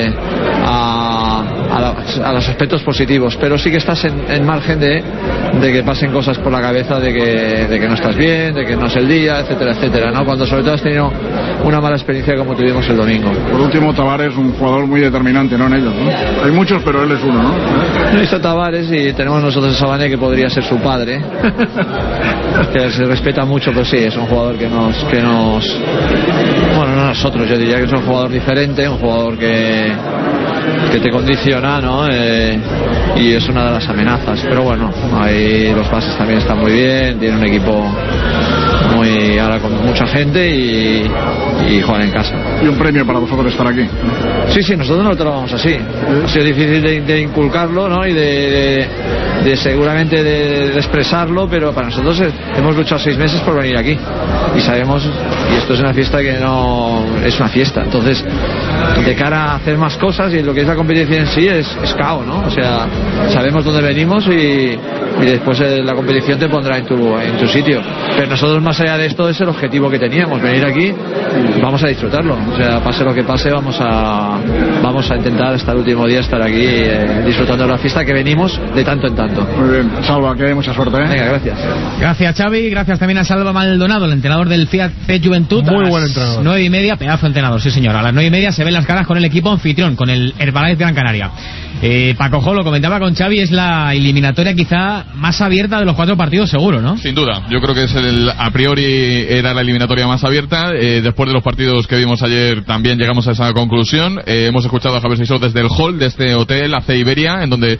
a los aspectos positivos, pero sí que estás en margen de que pasen cosas por la cabeza de que no estás bien, de que no es el día, etcétera, etcétera, ¿no? Cuando sobre todo has tenido una mala experiencia como tuvimos el domingo. Por último, Tavares, un jugador muy determinante, ¿no? En ellos, ¿no? Hay muchos, pero él es uno, ¿no? No está Tavares y tenemos nosotros a Sabané, que podría ser su padre, que se respeta mucho, pero sí, es un jugador que nos bueno, no nosotros, yo diría que es un jugador diferente, un jugador que te condiciona, ¿no? Y es una de las amenazas, pero bueno, ahí los bases también están muy bien, tiene un equipo ahora con mucha gente y juegan en casa. Y un premio para vosotros estar aquí. Sí, nosotros no lo trabajamos así. Ha sido difícil de inculcarlo, ¿no? Y de seguramente de expresarlo, pero para nosotros hemos luchado 6 meses por venir aquí y sabemos, y esto es una fiesta que no es una fiesta, entonces de cara a hacer más cosas y lo que es la competición en sí es cao, ¿no? O sea, sabemos dónde venimos y después la competición te pondrá en tu sitio, pero nosotros más allá de esto es el objetivo que teníamos, venir aquí, vamos a disfrutarlo, o sea, pase lo que pase, vamos a intentar hasta el último día estar aquí disfrutando de la fiesta que venimos de tanto en tanto. Muy bien, Salva, que hay mucha suerte, ¿eh? Venga, gracias. Gracias, Xavi, gracias también a Salva Maldonado, el entrenador del FIAC Juventud. Muy buen entrenador. 9:30, pedazo de entrenador, sí señor. A las 9:30 se ven las caras con el equipo anfitrión, con el Herbalife Gran Canaria. Paco Jo, lo comentaba con Xavi, es la eliminatoria quizá más abierta de los 4 partidos seguro, ¿no? Sin duda, yo creo que a priori era la eliminatoria más abierta. Después de los partidos que vimos ayer también llegamos a esa conclusión. Hemos escuchado a Javier Seisó desde el hall de este hotel AC Iberia, en donde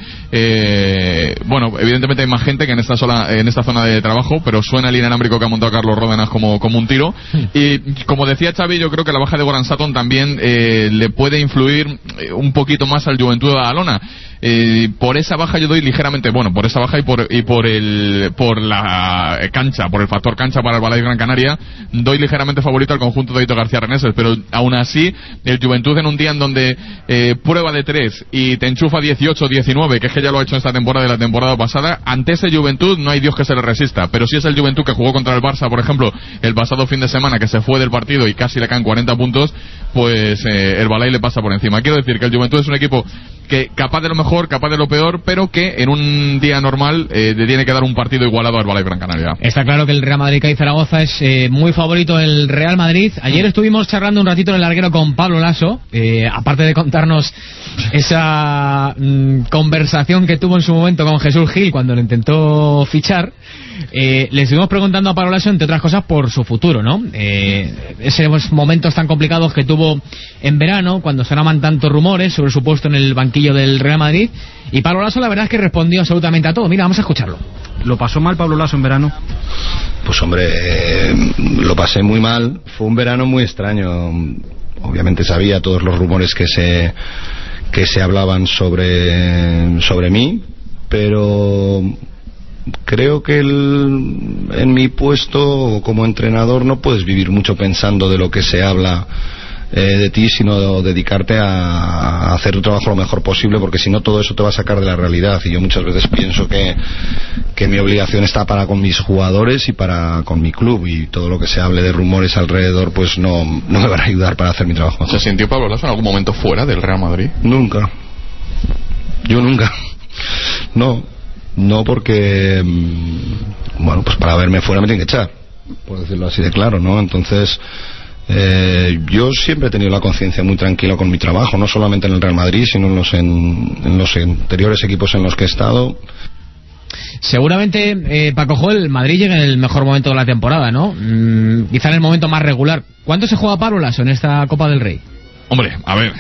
bueno, evidentemente hay más gente que en esta zona de trabajo, pero suena el inalámbrico que ha montado Carlos Ródenas como como un tiro. Y como decía Xavi, yo creo que la baja de Goran Sutton también le puede influir un poquito más al Juventud de Badalona. Por esa baja yo doy ligeramente, por esa baja y por la cancha, por el factor cancha para el Herbalife Gran Canaria, doy ligeramente favorito al conjunto de Aito García Reneses, pero aún así el Juventud, en un día en donde prueba de 3 y te enchufa 18-19, que es que ya lo ha hecho esta temporada y la temporada pasada, ante ese Juventud no hay Dios que se le resista. Pero si es el Juventud que jugó contra el Barça, por ejemplo, el pasado fin de semana, que se fue del partido y casi le caen 40 puntos, pues el Balay le pasa por encima. Quiero decir que el Juventud es un equipo que capaz de lo mejor, capaz de lo peor, pero que en un día normal le tiene que dar un partido igualado al Herbalife Gran Canaria. Está claro que el Real Madrid y Zaragoza es muy favorito el Real Madrid. Ayer estuvimos charlando un ratito en el larguero con Pablo Laso, aparte de contarnos esa conversación que tuvo en su momento con Jesús Gil cuando lo intentó fichar. Le estuvimos preguntando a Pablo Laso, entre otras cosas, por su futuro, ¿no? Esos momentos tan complicados que tuvo en verano, cuando sonaban tantos rumores sobre su puesto en el banquillo del Real Madrid, y Pablo Laso la verdad es que respondió absolutamente a todo. Mira, vamos a escucharlo. ¿Lo pasó mal Pablo Laso en verano? Pues hombre, lo pasé muy mal. Fue un verano muy extraño. Obviamente sabía todos los rumores que se hablaban sobre mí, pero creo que en mi puesto como entrenador no puedes vivir mucho pensando de lo que se habla de ti, sino dedicarte a hacer tu trabajo lo mejor posible, porque si no todo eso te va a sacar de la realidad. Y yo muchas veces pienso que mi obligación está para con mis jugadores y para con mi club, y todo lo que se hable de rumores alrededor pues no me van a ayudar para hacer mi trabajo mejor. ¿Se sintió Pablo Laso en algún momento fuera del Real Madrid? Nunca. Yo nunca. No, porque pues para verme fuera me tienen que echar, por decirlo así de claro, ¿no? Entonces yo siempre he tenido la conciencia muy tranquila con mi trabajo, no solamente en el Real Madrid, sino en los anteriores equipos en los que he estado. Seguramente, Paco Joel, Madrid llega en el mejor momento de la temporada, ¿no? Quizá en el momento más regular. ¿Cuánto se juega Pablo Laso en esta Copa del Rey? Hombre, a ver,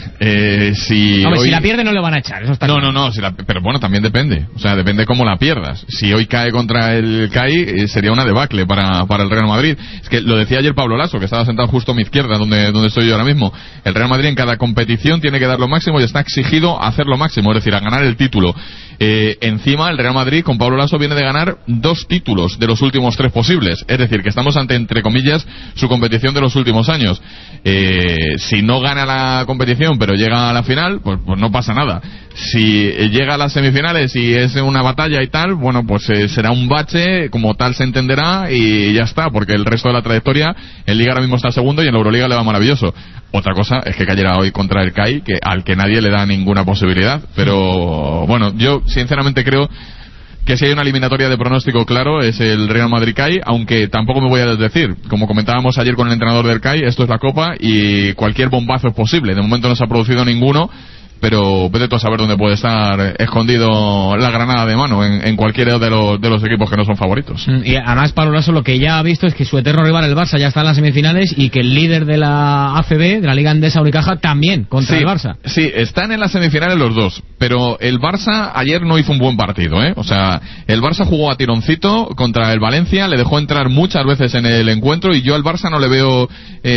si la pierde no le van a echar, eso está claro. No, pero bueno, también depende. O sea, depende cómo la pierdas. Si hoy cae contra el CAI, sería una debacle para el Real Madrid. Es que lo decía ayer Pablo Laso, que estaba sentado justo a mi izquierda, donde estoy yo ahora mismo. El Real Madrid en cada competición tiene que dar lo máximo y está exigido a hacer lo máximo, es decir, a ganar el título. Encima, el Real Madrid con Pablo Laso viene de ganar 2 títulos de los últimos 3 posibles. Es decir, que estamos ante, entre comillas, su competición de los últimos años. Si no gana la competición pero llega a la final, pues no pasa nada. Si llega a las semifinales y es una batalla y tal, bueno, pues será un bache, como tal se entenderá, y ya está, porque el resto de la trayectoria en Liga ahora mismo está segundo y en la Euroliga le va maravilloso. Otra cosa es que cayera hoy contra el CAI, al que nadie le da ninguna posibilidad, pero bueno, yo sinceramente creo que si hay una eliminatoria de pronóstico claro es el Real Madrid-CAI, aunque tampoco me voy a desdecir. Como comentábamos ayer con el entrenador del CAI, esto es la Copa y cualquier bombazo es posible. De momento no se ha producido ninguno, pero vete tú a saber dónde puede estar escondido la granada de mano en cualquiera de los equipos que no son favoritos. Y además Pablo Laso lo que ya ha visto es que su eterno rival el Barça ya está en las semifinales y que el líder de la ACB, de la Liga Endesa Unicaja, también contra el Barça. Sí, están en las semifinales los dos, pero el Barça ayer no hizo un buen partido, ¿eh? O sea, el Barça jugó a tironcito contra el Valencia, le dejó entrar muchas veces en el encuentro y yo al Barça no le veo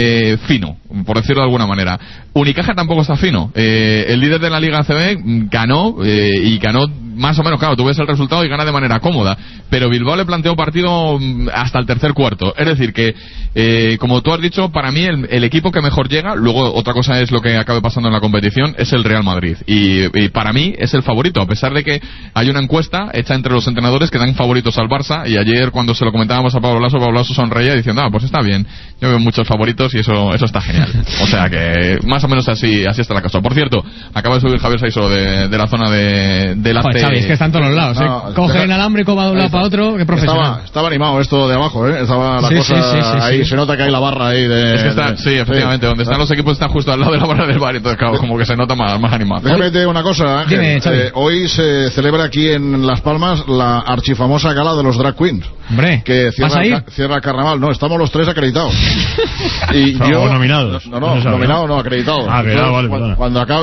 fino, por decirlo de alguna manera. Unicaja tampoco está fino. El líder de la Liga ACB ganó y ganó más o menos, claro, tú ves el resultado y gana de manera cómoda, pero Bilbao le planteó partido hasta el tercer cuarto. Es decir que, como tú has dicho, para mí el equipo que mejor llega, luego otra cosa es lo que acabe pasando en la competición, es el Real Madrid, y para mí es el favorito, a pesar de que hay una encuesta hecha entre los entrenadores que dan favoritos al Barça, y ayer cuando se lo comentábamos a Pablo Laso sonreía diciendo, pues está bien, yo veo muchos favoritos y eso está genial. O sea que más o menos así está la cosa. Por cierto, acaba de subir Javier Saiso de la zona de la es que están todos los lados, coge el alambre, va de un lado para otro, qué profesional. Estaba animado esto de abajo, estaba la cosa ahí, se nota que hay la barra ahí sí, efectivamente, donde están los equipos está justo al lado de la barra del bar, entonces claro, como que se nota más animado. Déjame decir una cosa, Ángel. Hoy se celebra aquí en Las Palmas la archifamosa gala de los Drag Queens. Hombre, que cierra el carnaval. No, estamos los 3 acreditados. Y yo nominados. No, nominado no, acreditado. Vale, cuando acabe el larguero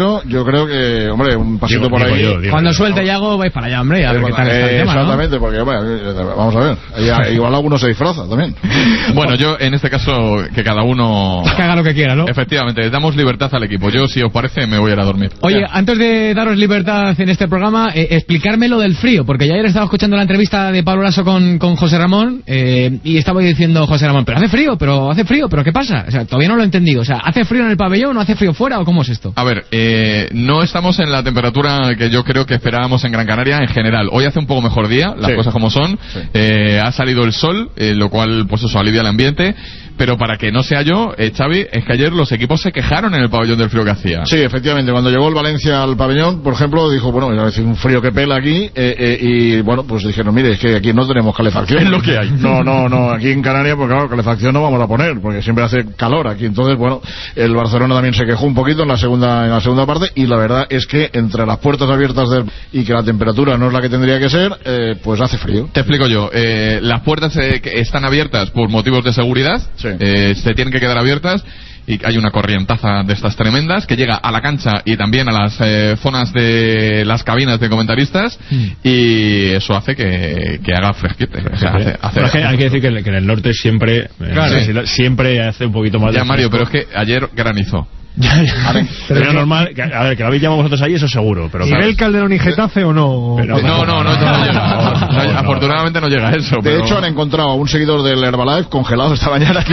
Casemiro, yo creo que, hombre, un pasito por ahí. Cuando suelte Yago, vais para allá, hombre, a ver qué tal está el tema, exactamente, ¿no? Porque, vamos a ver, igual alguno se disfraza también. Bueno, yo en este caso, que cada uno que haga lo que quiera, ¿no? Efectivamente, damos libertad al equipo. Yo, si os parece, me voy a ir a dormir. Oye, antes de daros libertad en este programa, explicarme lo del frío, porque yo ayer estaba escuchando la entrevista de Pablo Laso con José Ramón, y estaba diciendo José Ramón, pero hace frío, pero ¿qué pasa? O sea, todavía no lo he entendido. O sea, ¿hace frío en el pabellón o hace frío fuera o cómo es esto? A ver, no estamos en la temperatura que yo creo que esperábamos en Gran Canaria en general. Hoy hace un poco mejor día, las cosas como son. Ha salido el sol, lo cual, pues eso, alivia el ambiente. Pero para que no sea yo, Xavi, es que ayer los equipos se quejaron en el pabellón del frío que hacía. Sí, efectivamente. Cuando llegó el Valencia al pabellón, por ejemplo, dijo, bueno, es un frío que pela aquí, y bueno, pues dijeron, mire, es que aquí no tenemos calefacción. Es lo que hay. No, aquí en Canarias, pues claro, calefacción no vamos a poner, porque siempre hace calor aquí. Entonces, bueno, el Barcelona también se quejó un poquito en la segunda parte, y la verdad es que entre las puertas abiertas y que la temperatura no es la que tendría que ser, pues hace frío. Te explico yo. Las puertas están abiertas por motivos de seguridad. Se tienen que quedar abiertas, y hay una corrientaza de estas tremendas que llega a la cancha y también a las zonas de las cabinas de comentaristas, y eso hace que haga fresquito. O sea, hay que decir que en el norte siempre siempre hace un poquito más de Mario, pero es que ayer granizó. Pero es normal, que lo habéis llamado vosotros ahí, eso seguro. Pero ¿Nivel Calderón y Getafe o no? No llega. Afortunadamente no llega a eso. De hecho, han encontrado a un seguidor del Herbalife congelado esta mañana.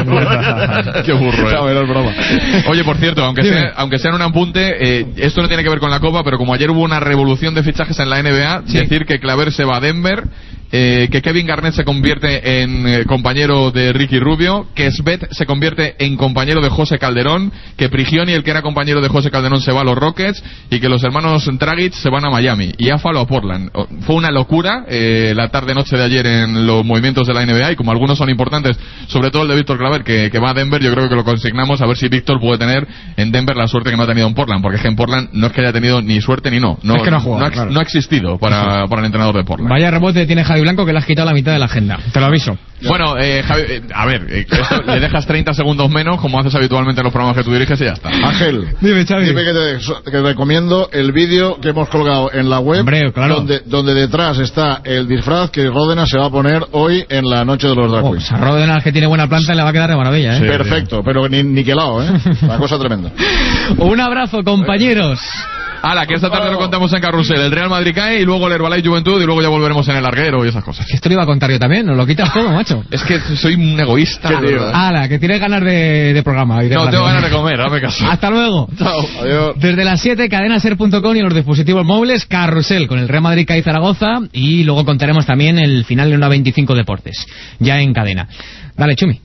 Qué burro, es broma. Oye, por cierto, aunque sea en un apunte, esto no tiene que ver con la Copa, pero como ayer hubo una revolución de fichajes en la NBA, decir que Claver se va a Denver, que Kevin Garnett se convierte en compañero de Ricky Rubio, que Svet se convierte en compañero de José Calderón, que Prigioni, el que era compañero de José Calderón, se va a los Rockets, y que los hermanos Dragic se van a Miami y Afalo a Portland. Fue una locura la tarde-noche de ayer en los movimientos de la NBA, y como algunos son importantes, sobre todo el de Víctor Claver, que va a Denver, yo creo que lo consignamos a ver si Víctor puede tener en Denver la suerte que no ha tenido en Portland, porque es que en Portland no es que haya tenido ni suerte ni no es que no ha jugado, no ha existido para el entrenador de Portland. Vaya rebote tiene Javi Blanco, que le has quitado la mitad de la agenda, te lo aviso. Bueno, Javi, a ver, esto, le dejas 30 segundos menos, como haces habitualmente en los programas que tú diriges, y ya está. Ángel, dime, Xavi. Dime que te recomiendo el vídeo que hemos colgado en la web. Hombre, claro. donde detrás está el disfraz que Ródenas se va a poner hoy en la noche de los Drag Queens. A Ródenas, que tiene buena planta, le va a quedar de maravilla, ¿eh? Sí, perfecto, pero ni niquelado, una cosa tremenda. Un abrazo, compañeros. Que esta tarde lo contamos en Carrusel. El Real Madrid cae, y luego el Herbalife Juventud, y luego ya volveremos en el larguero y esas cosas. Esto lo iba a contar yo también, nos lo quitas todo, macho. Es que soy un egoísta. Que tienes ganas de programa. No, tengo ganas de comer, dame caso. Hasta luego. Chao. Adiós. Desde las 7, cadenaser.com y los dispositivos móviles, Carrusel con el Real Madrid CAI Zaragoza, y luego contaremos también el final de una 25 Deportes, ya en cadena. Dale, Chumi.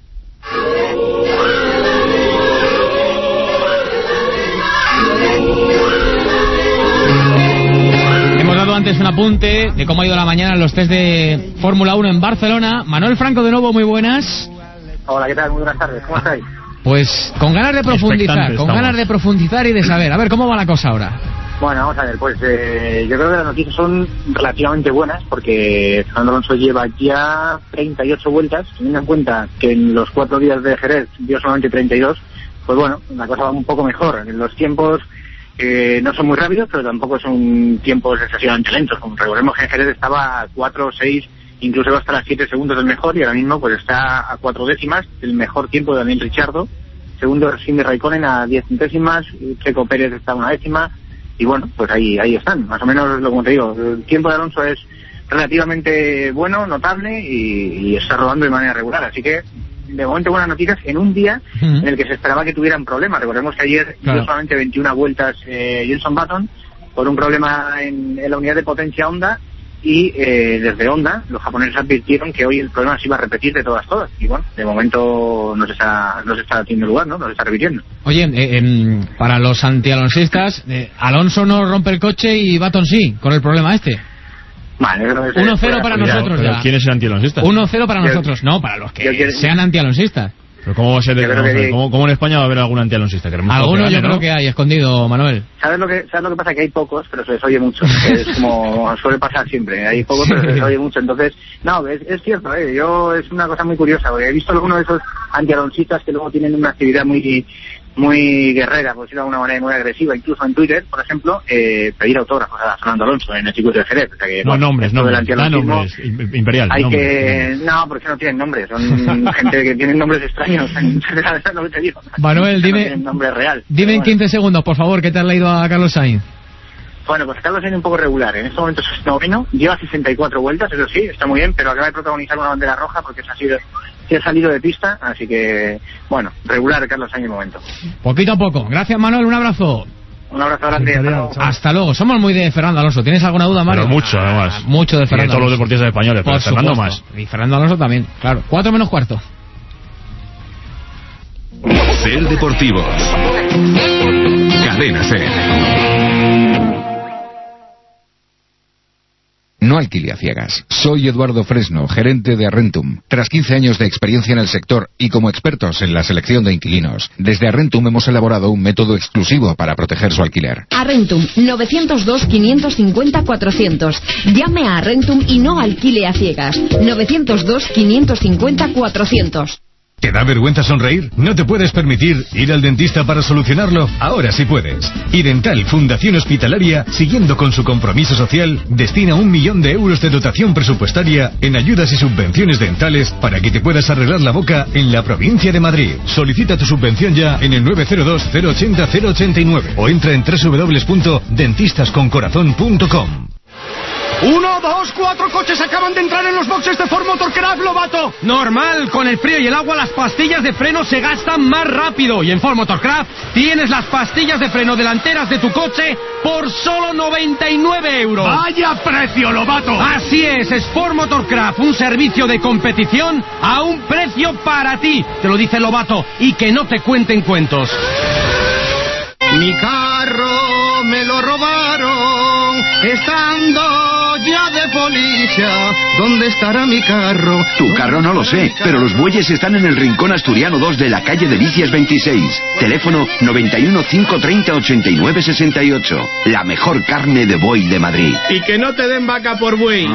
Antes un apunte de cómo ha ido la mañana en los test de Fórmula 1 en Barcelona. Manuel Franco, de nuevo, muy buenas. Hola, ¿qué tal? Muy buenas tardes, ¿cómo estáis? Pues con ganas de profundizar y de saber. A ver, ¿cómo va la cosa ahora? Bueno, vamos a ver, pues yo creo que las noticias son relativamente buenas, porque Fernando Alonso lleva ya 38 vueltas, teniendo en cuenta que en los 4 días de Jerez dio solamente 32, pues bueno, la cosa va un poco mejor. En los tiempos no son muy rápidos, pero tampoco son tiempos excesivamente lentos. Como recordemos que en Jerez estaba a 4, 6, incluso hasta las 7 segundos del mejor, y ahora mismo pues está a 4 décimas del mejor tiempo de Daniel Ricciardo. Segundo, Kimi Raikkonen a 10 centésimas, Checo Pérez está a 1 décima, y bueno, pues ahí están. Más o menos, como te digo, el tiempo de Alonso es relativamente bueno, notable, y está rodando de manera regular, así que de momento buenas noticias en un día en el que se esperaba que tuvieran problemas. Recordemos que ayer dio solamente 21 vueltas Jenson Button por un problema en la unidad de potencia Honda, y desde Honda los japoneses advirtieron que hoy el problema se iba a repetir de todas, y bueno, de momento no se está teniendo lugar, ¿no? No se está repitiendo. Oye, para los antialonsistas, Alonso no rompe el coche y Button sí, con el problema este. Vale, 1-0 para nosotros ya. ¿Quién es el antialonsista? 1-0 para nosotros, no, para los que sean antialonsistas. Pero ¿cómo va a ser ¿cómo en España va a haber algún antialonsista? Algunos yo creo que hay, escondido, Manuel. ¿Sabes lo que pasa? Que hay pocos, pero se les oye mucho. Es como suele pasar siempre. Hay pocos, pero se les oye mucho. Entonces, no, es cierto, es una cosa muy curiosa, porque he visto algunos de esos antialonsistas que luego tienen una actividad muy muy guerrera, por decirlo de alguna manera, muy agresiva, incluso en Twitter, por ejemplo, pedir autógrafos a Fernando Alonso en el circuito de Jerez. O sea que, nombres, Imperial. Hay nombres. que... No, porque no tienen nombres, son gente que tienen nombres extraños, no te digo. Manuel, no tienen nombre real. Dime en 15 segundos, por favor, ¿qué te has leído a Carlos Sainz? Bueno, pues Carlos Sainz un poco regular, en este momento es noveno, lleva 64 vueltas, eso sí, está muy bien, pero acaba de protagonizar una bandera roja porque se ha salido de pista, así que, bueno, regular Carlos Sainz en el momento. Poquito a poco. Gracias, Manuel, un abrazo. Un abrazo grande. Hasta luego. Somos muy de Fernando Alonso. ¿Tienes alguna duda, Mario? Pero mucho, además. Mucho de Fernando Alonso. Todos los Alonso. deportistas españoles, pero Fernando más. Y Fernando Alonso también, claro. 4 menos cuarto. Ser Deportivos. Cadena Ser. No alquile a ciegas. Soy Eduardo Fresno, gerente de Arrentum. Tras 15 años de experiencia en el sector y como expertos en la selección de inquilinos, desde Arrentum hemos elaborado un método exclusivo para proteger su alquiler. Arrentum, 902-550-400. Llame a Arrentum y no alquile a ciegas. 902-550-400. ¿Te da vergüenza sonreír? ¿No te puedes permitir ir al dentista para solucionarlo? Ahora sí puedes. Idental Fundación Hospitalaria, siguiendo con su compromiso social, destina 1 millón de euros de dotación presupuestaria en ayudas y subvenciones dentales para que te puedas arreglar la boca en la provincia de Madrid. Solicita tu subvención ya en el 902-080-089 o entra en www.dentistasconcorazon.com. 1, 2, 4 coches acaban de entrar en los boxes de Ford Motorcraft, Lobato. Normal, con el frío y el agua las pastillas de freno se gastan más rápido. Y en Ford Motorcraft tienes las pastillas de freno delanteras de tu coche por solo 99 euros. ¡Vaya precio, Lobato! Así es Ford Motorcraft, un servicio de competición a un precio para ti. Te lo dice Lobato, y que no te cuenten cuentos. Mi carro me lo robaron estando ya de policía. ¿Dónde estará mi carro? Tu carro no lo sé, pero los bueyes están en el Rincón Asturiano 2 de la calle Delicias 26. Teléfono 91 530 89 68. La mejor carne de buey de Madrid. Y que no te den vaca por buey.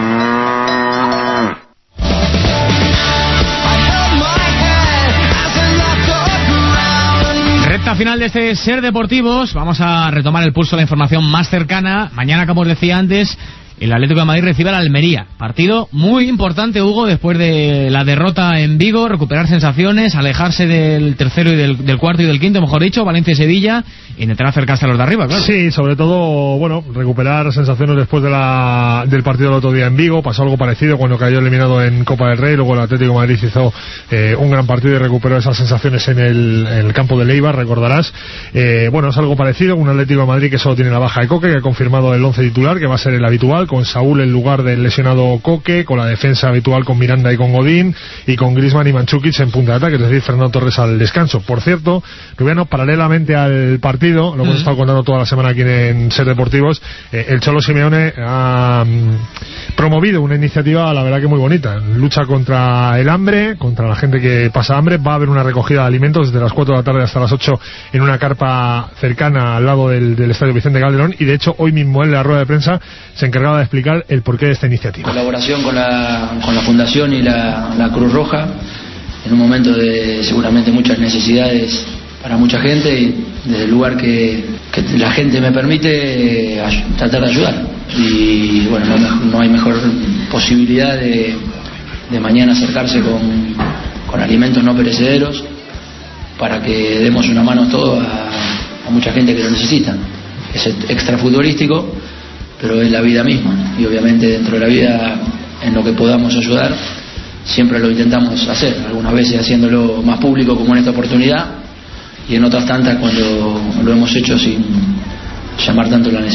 Recta final de este Ser Deportivos. Vamos a retomar el pulso de la información más cercana. Mañana, como os decía antes, el Atlético de Madrid recibe al Almería. Partido muy importante, Hugo, después de la derrota en Vigo, recuperar sensaciones, alejarse del tercero y del cuarto y del quinto, mejor dicho, Valencia y Sevilla, y intentar acercarse a los de arriba, claro. Sí, sobre todo, bueno, recuperar sensaciones después del partido del otro día en Vigo. Pasó algo parecido cuando cayó eliminado en Copa del Rey. Luego el Atlético de Madrid hizo un gran partido y recuperó esas sensaciones en el campo de Leibar, recordarás. Bueno, es algo parecido, un Atlético de Madrid que solo tiene la baja de Coque, que ha confirmado el 11 titular, que va a ser el habitual, con Saúl en lugar del lesionado Coque, con la defensa habitual con Miranda y con Godín, y con Griezmann y Mandžukić en punta de ataque, es decir, Fernando Torres al descanso. Por cierto, Rubiano, paralelamente al partido, lo hemos estado contando toda la semana aquí en Ser Deportivos, el Cholo Simeone ha promovido una iniciativa, la verdad que muy bonita, lucha contra el hambre, contra la gente que pasa hambre. Va a haber una recogida de alimentos desde las 4 de la tarde hasta las 8 en una carpa cercana al lado del Estadio Vicente Calderón, y de hecho hoy mismo en la rueda de prensa se encargaba de explicar el porqué de esta iniciativa. Colaboración con la Fundación y la Cruz Roja en un momento de seguramente muchas necesidades para mucha gente, y desde el lugar que la gente me permite tratar de ayudar. Y bueno, no hay mejor posibilidad de mañana acercarse con alimentos no perecederos para que demos una mano todos a mucha gente que lo necesita. Es extra futbolístico, pero es la vida misma, y obviamente dentro de la vida, en lo que podamos ayudar, siempre lo intentamos hacer, algunas veces haciéndolo más público como en esta oportunidad, y en otras tantas cuando lo hemos hecho sin llamar tanto la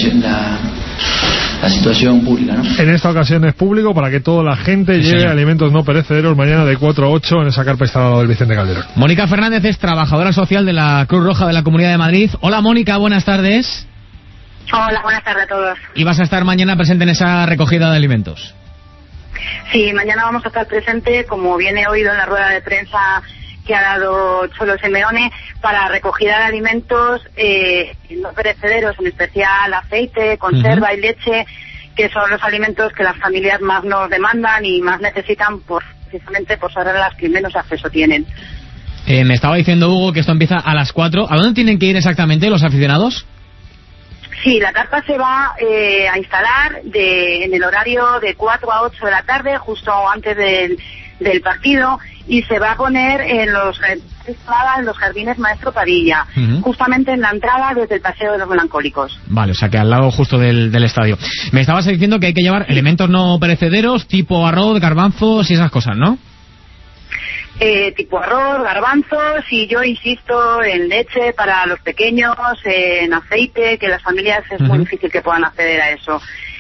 situación pública, ¿no? En esta ocasión es público para que toda la gente lleve alimentos no perecederos mañana de 4 a 8 en esa carpa instalada del Vicente Calderón. Mónica Fernández es trabajadora social de la Cruz Roja de la Comunidad de Madrid. Hola Mónica, buenas tardes. Hola, buenas tardes a todos. ¿Y vas a estar mañana presente en esa recogida de alimentos? Sí, mañana vamos a estar presente, como bien he oído en la rueda de prensa que ha dado Cholo Simeone, para recogida de alimentos no perecederos, en especial aceite, conserva y leche, que son los alimentos que las familias más nos demandan y más necesitan precisamente por ser las que menos acceso tienen. Me estaba diciendo Hugo que esto empieza a las 4. ¿A dónde tienen que ir exactamente los aficionados? Sí, la carpa se va a instalar en el horario de 4 a 8 de la tarde, justo antes del partido, y se va a poner en los jardines Maestro Padilla, justamente en la entrada desde el Paseo de los Melancólicos. Vale, o sea que al lado justo del estadio. Me estabas diciendo que hay que llevar elementos no perecederos, tipo arroz, garbanzos y esas cosas, ¿no? Tipo arroz, garbanzos, y yo insisto en leche para los pequeños, en aceite, que las familias es muy difícil que puedan acceder a eso.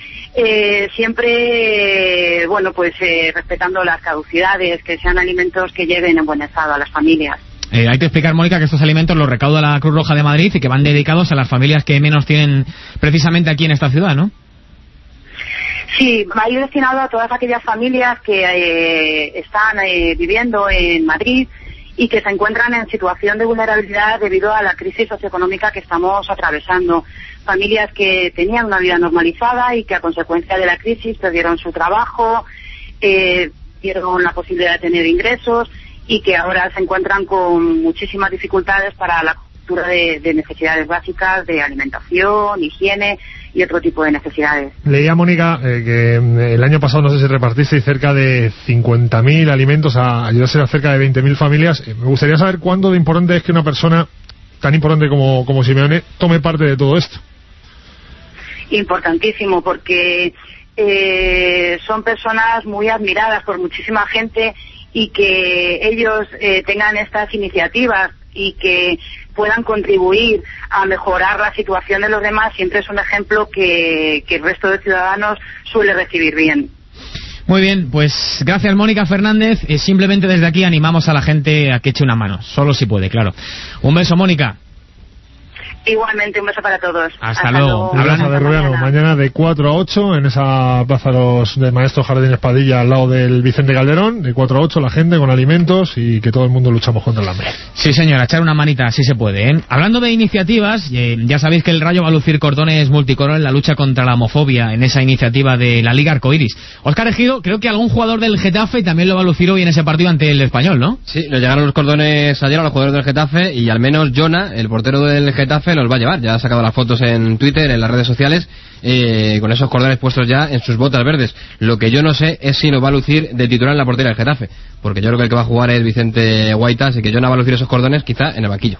Siempre, respetando las caducidades, que sean alimentos que lleguen en buen estado a las familias. Hay que explicar, Mónica, que estos alimentos los recauda la Cruz Roja de Madrid y que van dedicados a las familias que menos tienen precisamente aquí en esta ciudad, ¿no? Sí, va a ir destinado a todas aquellas familias que están viviendo en Madrid y que se encuentran en situación de vulnerabilidad debido a la crisis socioeconómica que estamos atravesando. Familias que tenían una vida normalizada y que a consecuencia de la crisis perdieron su trabajo, perdieron la posibilidad de tener ingresos y que ahora se encuentran con muchísimas dificultades para la cobertura de necesidades básicas de alimentación, higiene y otro tipo de necesidades. Leía, Mónica, que el año pasado, no sé si repartisteis cerca de 50.000 alimentos a ayudarse a cerca de 20.000 familias. Me gustaría saber cuándo de importante es que una persona tan importante como Simeone tome parte de todo esto. Importantísimo, porque son personas muy admiradas por muchísima gente y que ellos tengan estas iniciativas y que puedan contribuir a mejorar la situación de los demás siempre es un ejemplo que el resto de ciudadanos suele recibir bien. Muy bien, pues gracias, Mónica Fernández. Simplemente desde aquí animamos a la gente a que eche una mano, solo si puede, claro. Un beso, Mónica. Igualmente, un beso para todos. Hasta luego. Plaza de Rubiano, mañana de 4 a 8 en esa plaza de Maestro Jardines Padilla al lado del Vicente Calderón, de 4 a 8 la gente con alimentos y que todo el mundo luchamos contra el hambre. Sí, señora, echar una manita, así se puede, ¿eh? Hablando de iniciativas, ya sabéis que el Rayo va a lucir cordones multicolor en la lucha contra la homofobia en esa iniciativa de la Liga Arcoiris. Óscar Ejido, creo que algún jugador del Getafe también lo va a lucir hoy en ese partido ante el Español, ¿no? Sí, le llegaron los cordones ayer a los jugadores del Getafe y al menos Jona, el portero del Getafe, los va a llevar. Ya ha sacado las fotos en Twitter, en las redes sociales, con esos cordones puestos ya en sus botas verdes. Lo que yo no sé es si lo va a lucir de titular en la portería del Getafe, porque yo creo que el que va a jugar es Vicente Guaita, así que Jona va a lucir esos cordones quizá en el banquillo.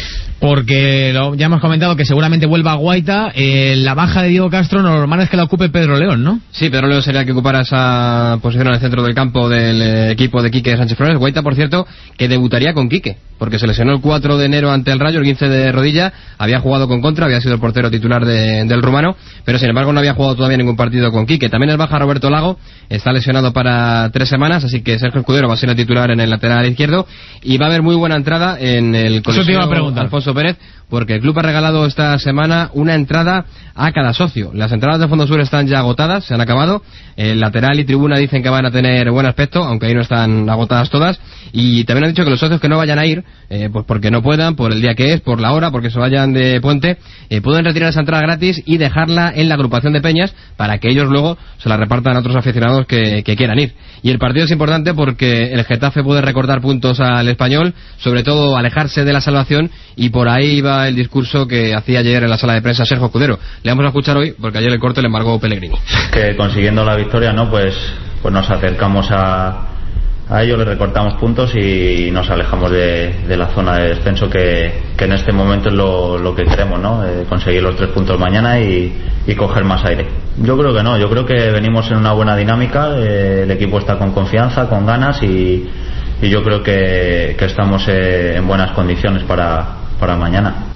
Porque ya hemos comentado que seguramente vuelva Guaita. La baja de Diego Castro, lo normal es que la ocupe Pedro León, ¿no? Sí, Pedro León sería el que ocupara esa posición en el centro del campo del equipo de Quique Sánchez Flores. Guaita, por cierto, que debutaría con Quique, porque se lesionó el 4 de enero ante el Rayo, el 15 de rodilla, había jugado con contra, había sido el portero titular del rumano, pero sin embargo no había jugado todavía ningún partido con Quique. También es baja Roberto Lago, está lesionado para 3 semanas, así que Sergio Escudero va a ser el titular en el lateral izquierdo y va a haber muy buena entrada en el colegio Alfonso Pérez, porque el club ha regalado esta semana una entrada a cada socio. Las entradas de Fondo Sur están ya agotadas, se han acabado. El lateral y tribuna dicen que van a tener buen aspecto, aunque ahí no están agotadas todas. Y también han dicho que los socios que no vayan a ir, pues porque no puedan, por el día que es, por la hora, porque se vayan de puente, pueden retirar esa entrada gratis y dejarla en la agrupación de peñas para que ellos luego se la repartan a otros aficionados que quieran ir. Y el partido es importante porque el Getafe puede recortar puntos al Español, sobre todo alejarse de la salvación, y por ahí va el discurso que hacía ayer en la sala de prensa Sergio Escudero. Le vamos a escuchar hoy porque ayer el corte le embargó Pellegrini. Que consiguiendo la victoria, ¿no? Pues nos acercamos a ello, le recortamos puntos y nos alejamos de la zona de descenso que en este momento es lo que queremos, ¿no? Conseguir los 3 puntos mañana y coger más aire. Yo creo que no, yo creo que venimos en una buena dinámica, el equipo está con confianza, con ganas y yo creo que estamos en buenas condiciones para mañana.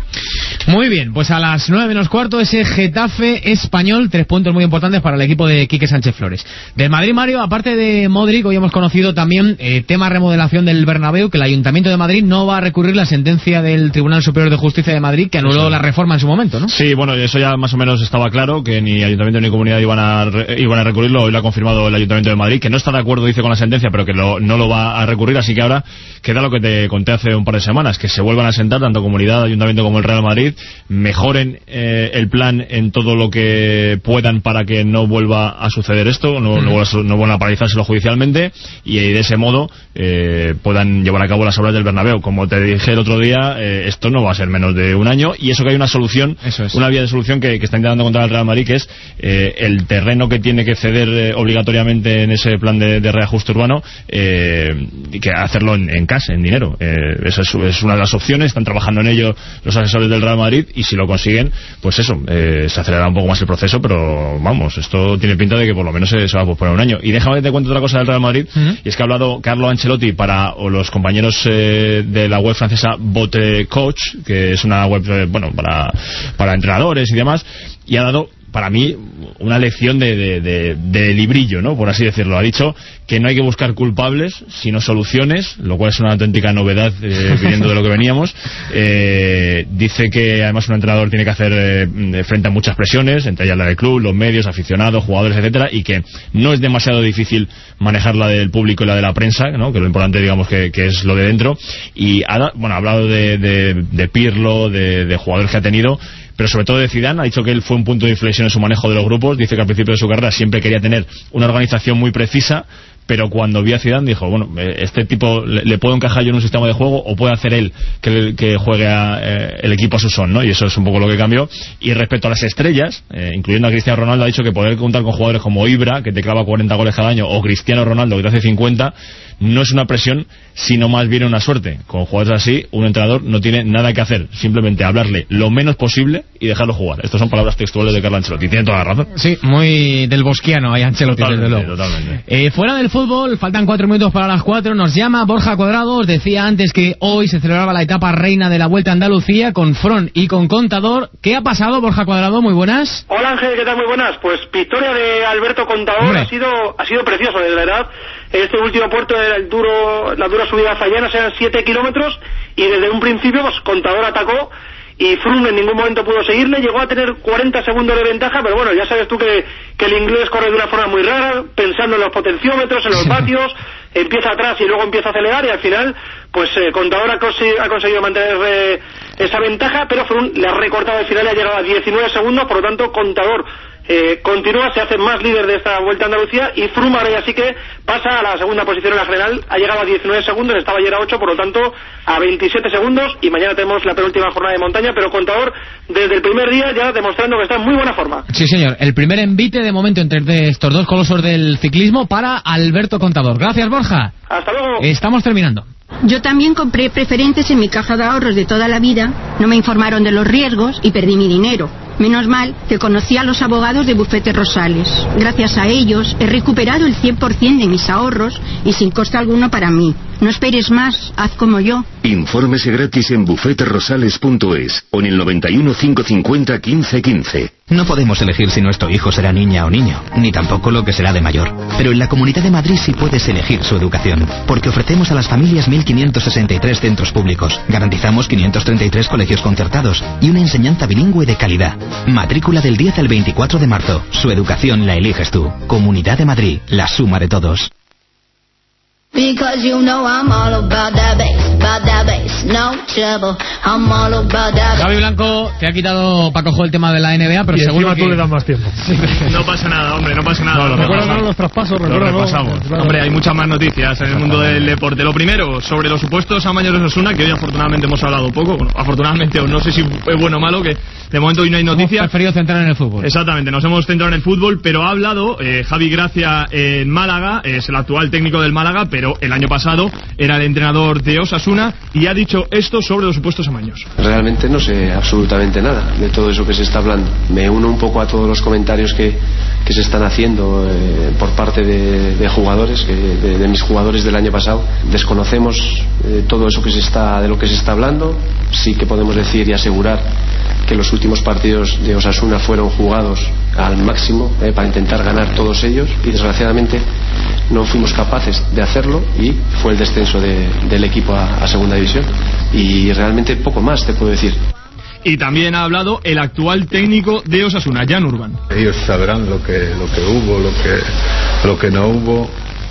Muy bien, pues a las 9 menos cuarto ese Getafe Español, 3 puntos muy importantes para el equipo de Quique Sánchez Flores. Del Madrid, Mario, aparte de Modric, hoy hemos conocido también tema remodelación del Bernabéu, que el Ayuntamiento de Madrid no va a recurrir la sentencia del Tribunal Superior de Justicia de Madrid que anuló la reforma en su momento, ¿no? Sí, bueno, eso ya más o menos estaba claro, que ni Ayuntamiento ni Comunidad iban a recurrirlo. Hoy lo ha confirmado el Ayuntamiento de Madrid, que no está de acuerdo, dice, con la sentencia, pero que no lo va a recurrir, así que ahora queda lo que te conté hace un par de semanas, que se vuelvan a sentar tanto Comunidad, Ayuntamiento como el Real Madrid mejoren el plan en todo lo que puedan para que no vuelva a suceder esto, no vuelvan a paralizárselo judicialmente, y de ese modo puedan llevar a cabo las obras del Bernabéu. Como te dije el otro día, esto no va a ser menos de un año, y eso que hay una solución, una vía de solución que está intentando encontrar el Real Madrid, que es el terreno que tiene que ceder obligatoriamente en ese plan de reajuste urbano, que hacerlo en cash, en dinero. Esa es una de las opciones. Están trabajando en ello los asesores del Real Madrid, y si lo consiguen, pues eso, se acelerará un poco más el proceso, pero vamos, esto tiene pinta de que por lo menos se va a posponer un año. Y déjame que te cuente otra cosa del Real Madrid, y es que ha hablado Carlo Ancelotti para los compañeros de la web francesa Bote Coach, que es una web para entrenadores y demás, y ha dado, para mí, una lección de librillo, ¿no?, por así decirlo. Ha dicho que no hay que buscar culpables, sino soluciones, lo cual es una auténtica novedad viniendo de lo que veníamos. Dice que además un entrenador tiene que hacer frente a muchas presiones, entre ellas la del club, los medios, aficionados, jugadores, etcétera, y que no es demasiado difícil manejar la del público y la de la prensa, ¿no?, que lo importante, digamos, que es lo de dentro. Y ha hablado de Pirlo, de jugadores que ha tenido, pero sobre todo de Zidane. Ha dicho que él fue un punto de inflexión en su manejo de los grupos. Dice que al principio de su carrera siempre quería tener una organización muy precisa, pero cuando vio a Zidane dijo, bueno, este tipo le puedo encajar yo en un sistema de juego, o puede hacer él que juegue el equipo a su son, ¿no? Y eso es un poco lo que cambió. Y respecto a las estrellas, incluyendo a Cristiano Ronaldo, ha dicho que poder contar con jugadores como Ibra, que te clava 40 goles cada año, o Cristiano Ronaldo, que te hace 50, no es una presión, sino más bien una suerte. Con jugadores así, un entrenador no tiene nada que hacer, simplemente hablarle lo menos posible y dejarlo jugar. Estas son palabras textuales de Carlo Ancelotti. Tiene toda la razón. Sí, muy del bosquiano hay Ancelotti, desde luego. Totalmente. Fuera del fútbol, faltan 4 minutos para las 4. Nos llama Borja Cuadrado. Os decía antes que hoy se celebraba la etapa reina de la Vuelta a Andalucía con Fron y con Contador. ¿Qué ha pasado, Borja Cuadrado? Muy buenas. Hola Ángel, ¿qué tal? Muy buenas. Pues victoria de Alberto Contador. Ha sido precioso, de verdad. Este último puerto era la dura subida a Fallanas, eran 7 kilómetros, y desde un principio pues Contador atacó, y Froome en ningún momento pudo seguirle. Llegó a tener 40 segundos de ventaja, pero bueno, ya sabes tú que el inglés corre de una forma muy rara, pensando en los potenciómetros, en los vatios, empieza atrás y luego empieza a acelerar, y al final pues Contador ha conseguido mantener esa ventaja, pero Froome le ha recortado al final y ha llegado a 19 segundos, por lo tanto Contador continúa, se hace más líder de esta Vuelta a Andalucía, y Froome ahora ya sí que pasa a la segunda posición en la general. Ha llegado a 19 segundos, estaba ayer a 8, por lo tanto a 27 segundos, y mañana tenemos la penúltima jornada de montaña, pero Contador desde el primer día ya demostrando que está en muy buena forma. Sí señor, el primer envite de momento entre estos dos colosos del ciclismo para Alberto Contador. Gracias, Borja. Hasta luego. Estamos terminando. Yo también compré preferentes en mi caja de ahorros de toda la vida, no me informaron de los riesgos y perdí mi dinero. Menos mal que conocí a los abogados de Bufete Rosales. Gracias a ellos he recuperado el 100% de mis ahorros y sin coste alguno para mí. No esperes más, haz como yo. Infórmese gratis en bufeterosales.es o en el 91 550 1515. No podemos elegir si nuestro hijo será niña o niño, ni tampoco lo que será de mayor. Pero en la Comunidad de Madrid sí puedes elegir su educación, porque ofrecemos a las familias 1.563 centros públicos, garantizamos 533 colegios concertados y una enseñanza bilingüe de calidad. Matrícula del 10 al 24 de marzo. Su educación la eliges tú. Comunidad de Madrid, la suma de todos. Because you know I'm all about that bass, no trouble, I'm all about that. Javi Blanco, te ha quitado Paco Jo el tema de la NBA, pero y seguro que tú le das más tiempo. No pasa nada, hombre, no pasa nada. No, recuerda los traspasos, lo repasamos. Claro. Hombre, hay muchas más noticias en el mundo del deporte. Lo primero, sobre los supuestos amaños de Osasuna, que hoy afortunadamente hemos hablado poco. Bueno, afortunadamente, o no sé si es bueno o malo, que de momento hoy no hay noticias. Hemos preferido centrar en el fútbol. Exactamente, nos hemos centrado en el fútbol, pero ha hablado Javi Gracia en Málaga, es el actual técnico del Málaga, pero el año pasado era el entrenador de Osasuna, y ha dicho esto sobre los supuestos amaños. Realmente no sé absolutamente nada de todo eso que se está hablando. Me uno un poco a todos los comentarios que se están haciendo por parte de jugadores, de mis jugadores del año pasado. Desconocemos todo eso de lo que se está hablando. Sí que podemos decir y asegurar que los últimos partidos de Osasuna fueron jugados al máximo para intentar ganar todos ellos, y desgraciadamente no fuimos capaces de hacerlo, y fue el descenso del equipo a segunda división, y realmente poco más te puedo decir. Y también ha hablado el actual técnico de Osasuna, Jan Urban. Ellos sabrán lo que hubo, lo que no hubo.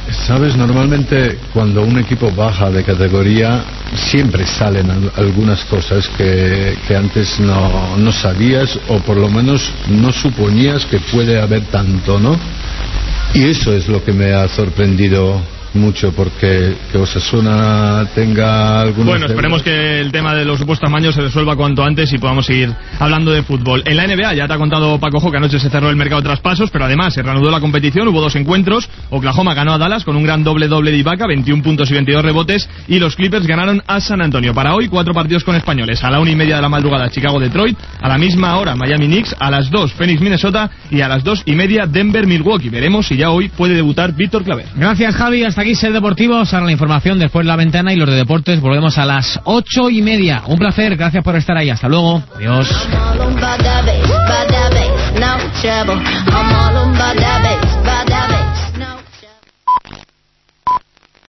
Sabes, normalmente cuando un equipo baja de categoría siempre salen algunas cosas que antes no sabías, o por lo menos no suponías que puede haber tanto, ¿no? Y eso es lo que me ha sorprendido mucho, porque que Osasuna tenga algunos... Bueno, esperemos que el tema de los supuestos amaños se resuelva cuanto antes y podamos seguir hablando de fútbol. En la NBA, ya te ha contado Paco Jo que anoche se cerró el mercado de traspasos, pero además se reanudó la competición, hubo 2 encuentros. Oklahoma ganó a Dallas con un gran doble-doble de Ibaka, 21 puntos y 22 rebotes, y los Clippers ganaron a San Antonio. Para hoy, 4 partidos con españoles. A la 1:30 de la madrugada, Chicago-Detroit, a la misma hora, Miami-Knicks, a las 2, Phoenix-Minnesota, y a las 2:30, Denver-Milwaukee. Veremos si ya hoy puede debutar Víctor Claver. Gracias, Javi. Hasta aquí Ser Deportivos. Ahora la información, después la ventana y los de deportes. Volvemos a las 8:30. Un placer, gracias por estar ahí. Hasta luego. Adiós.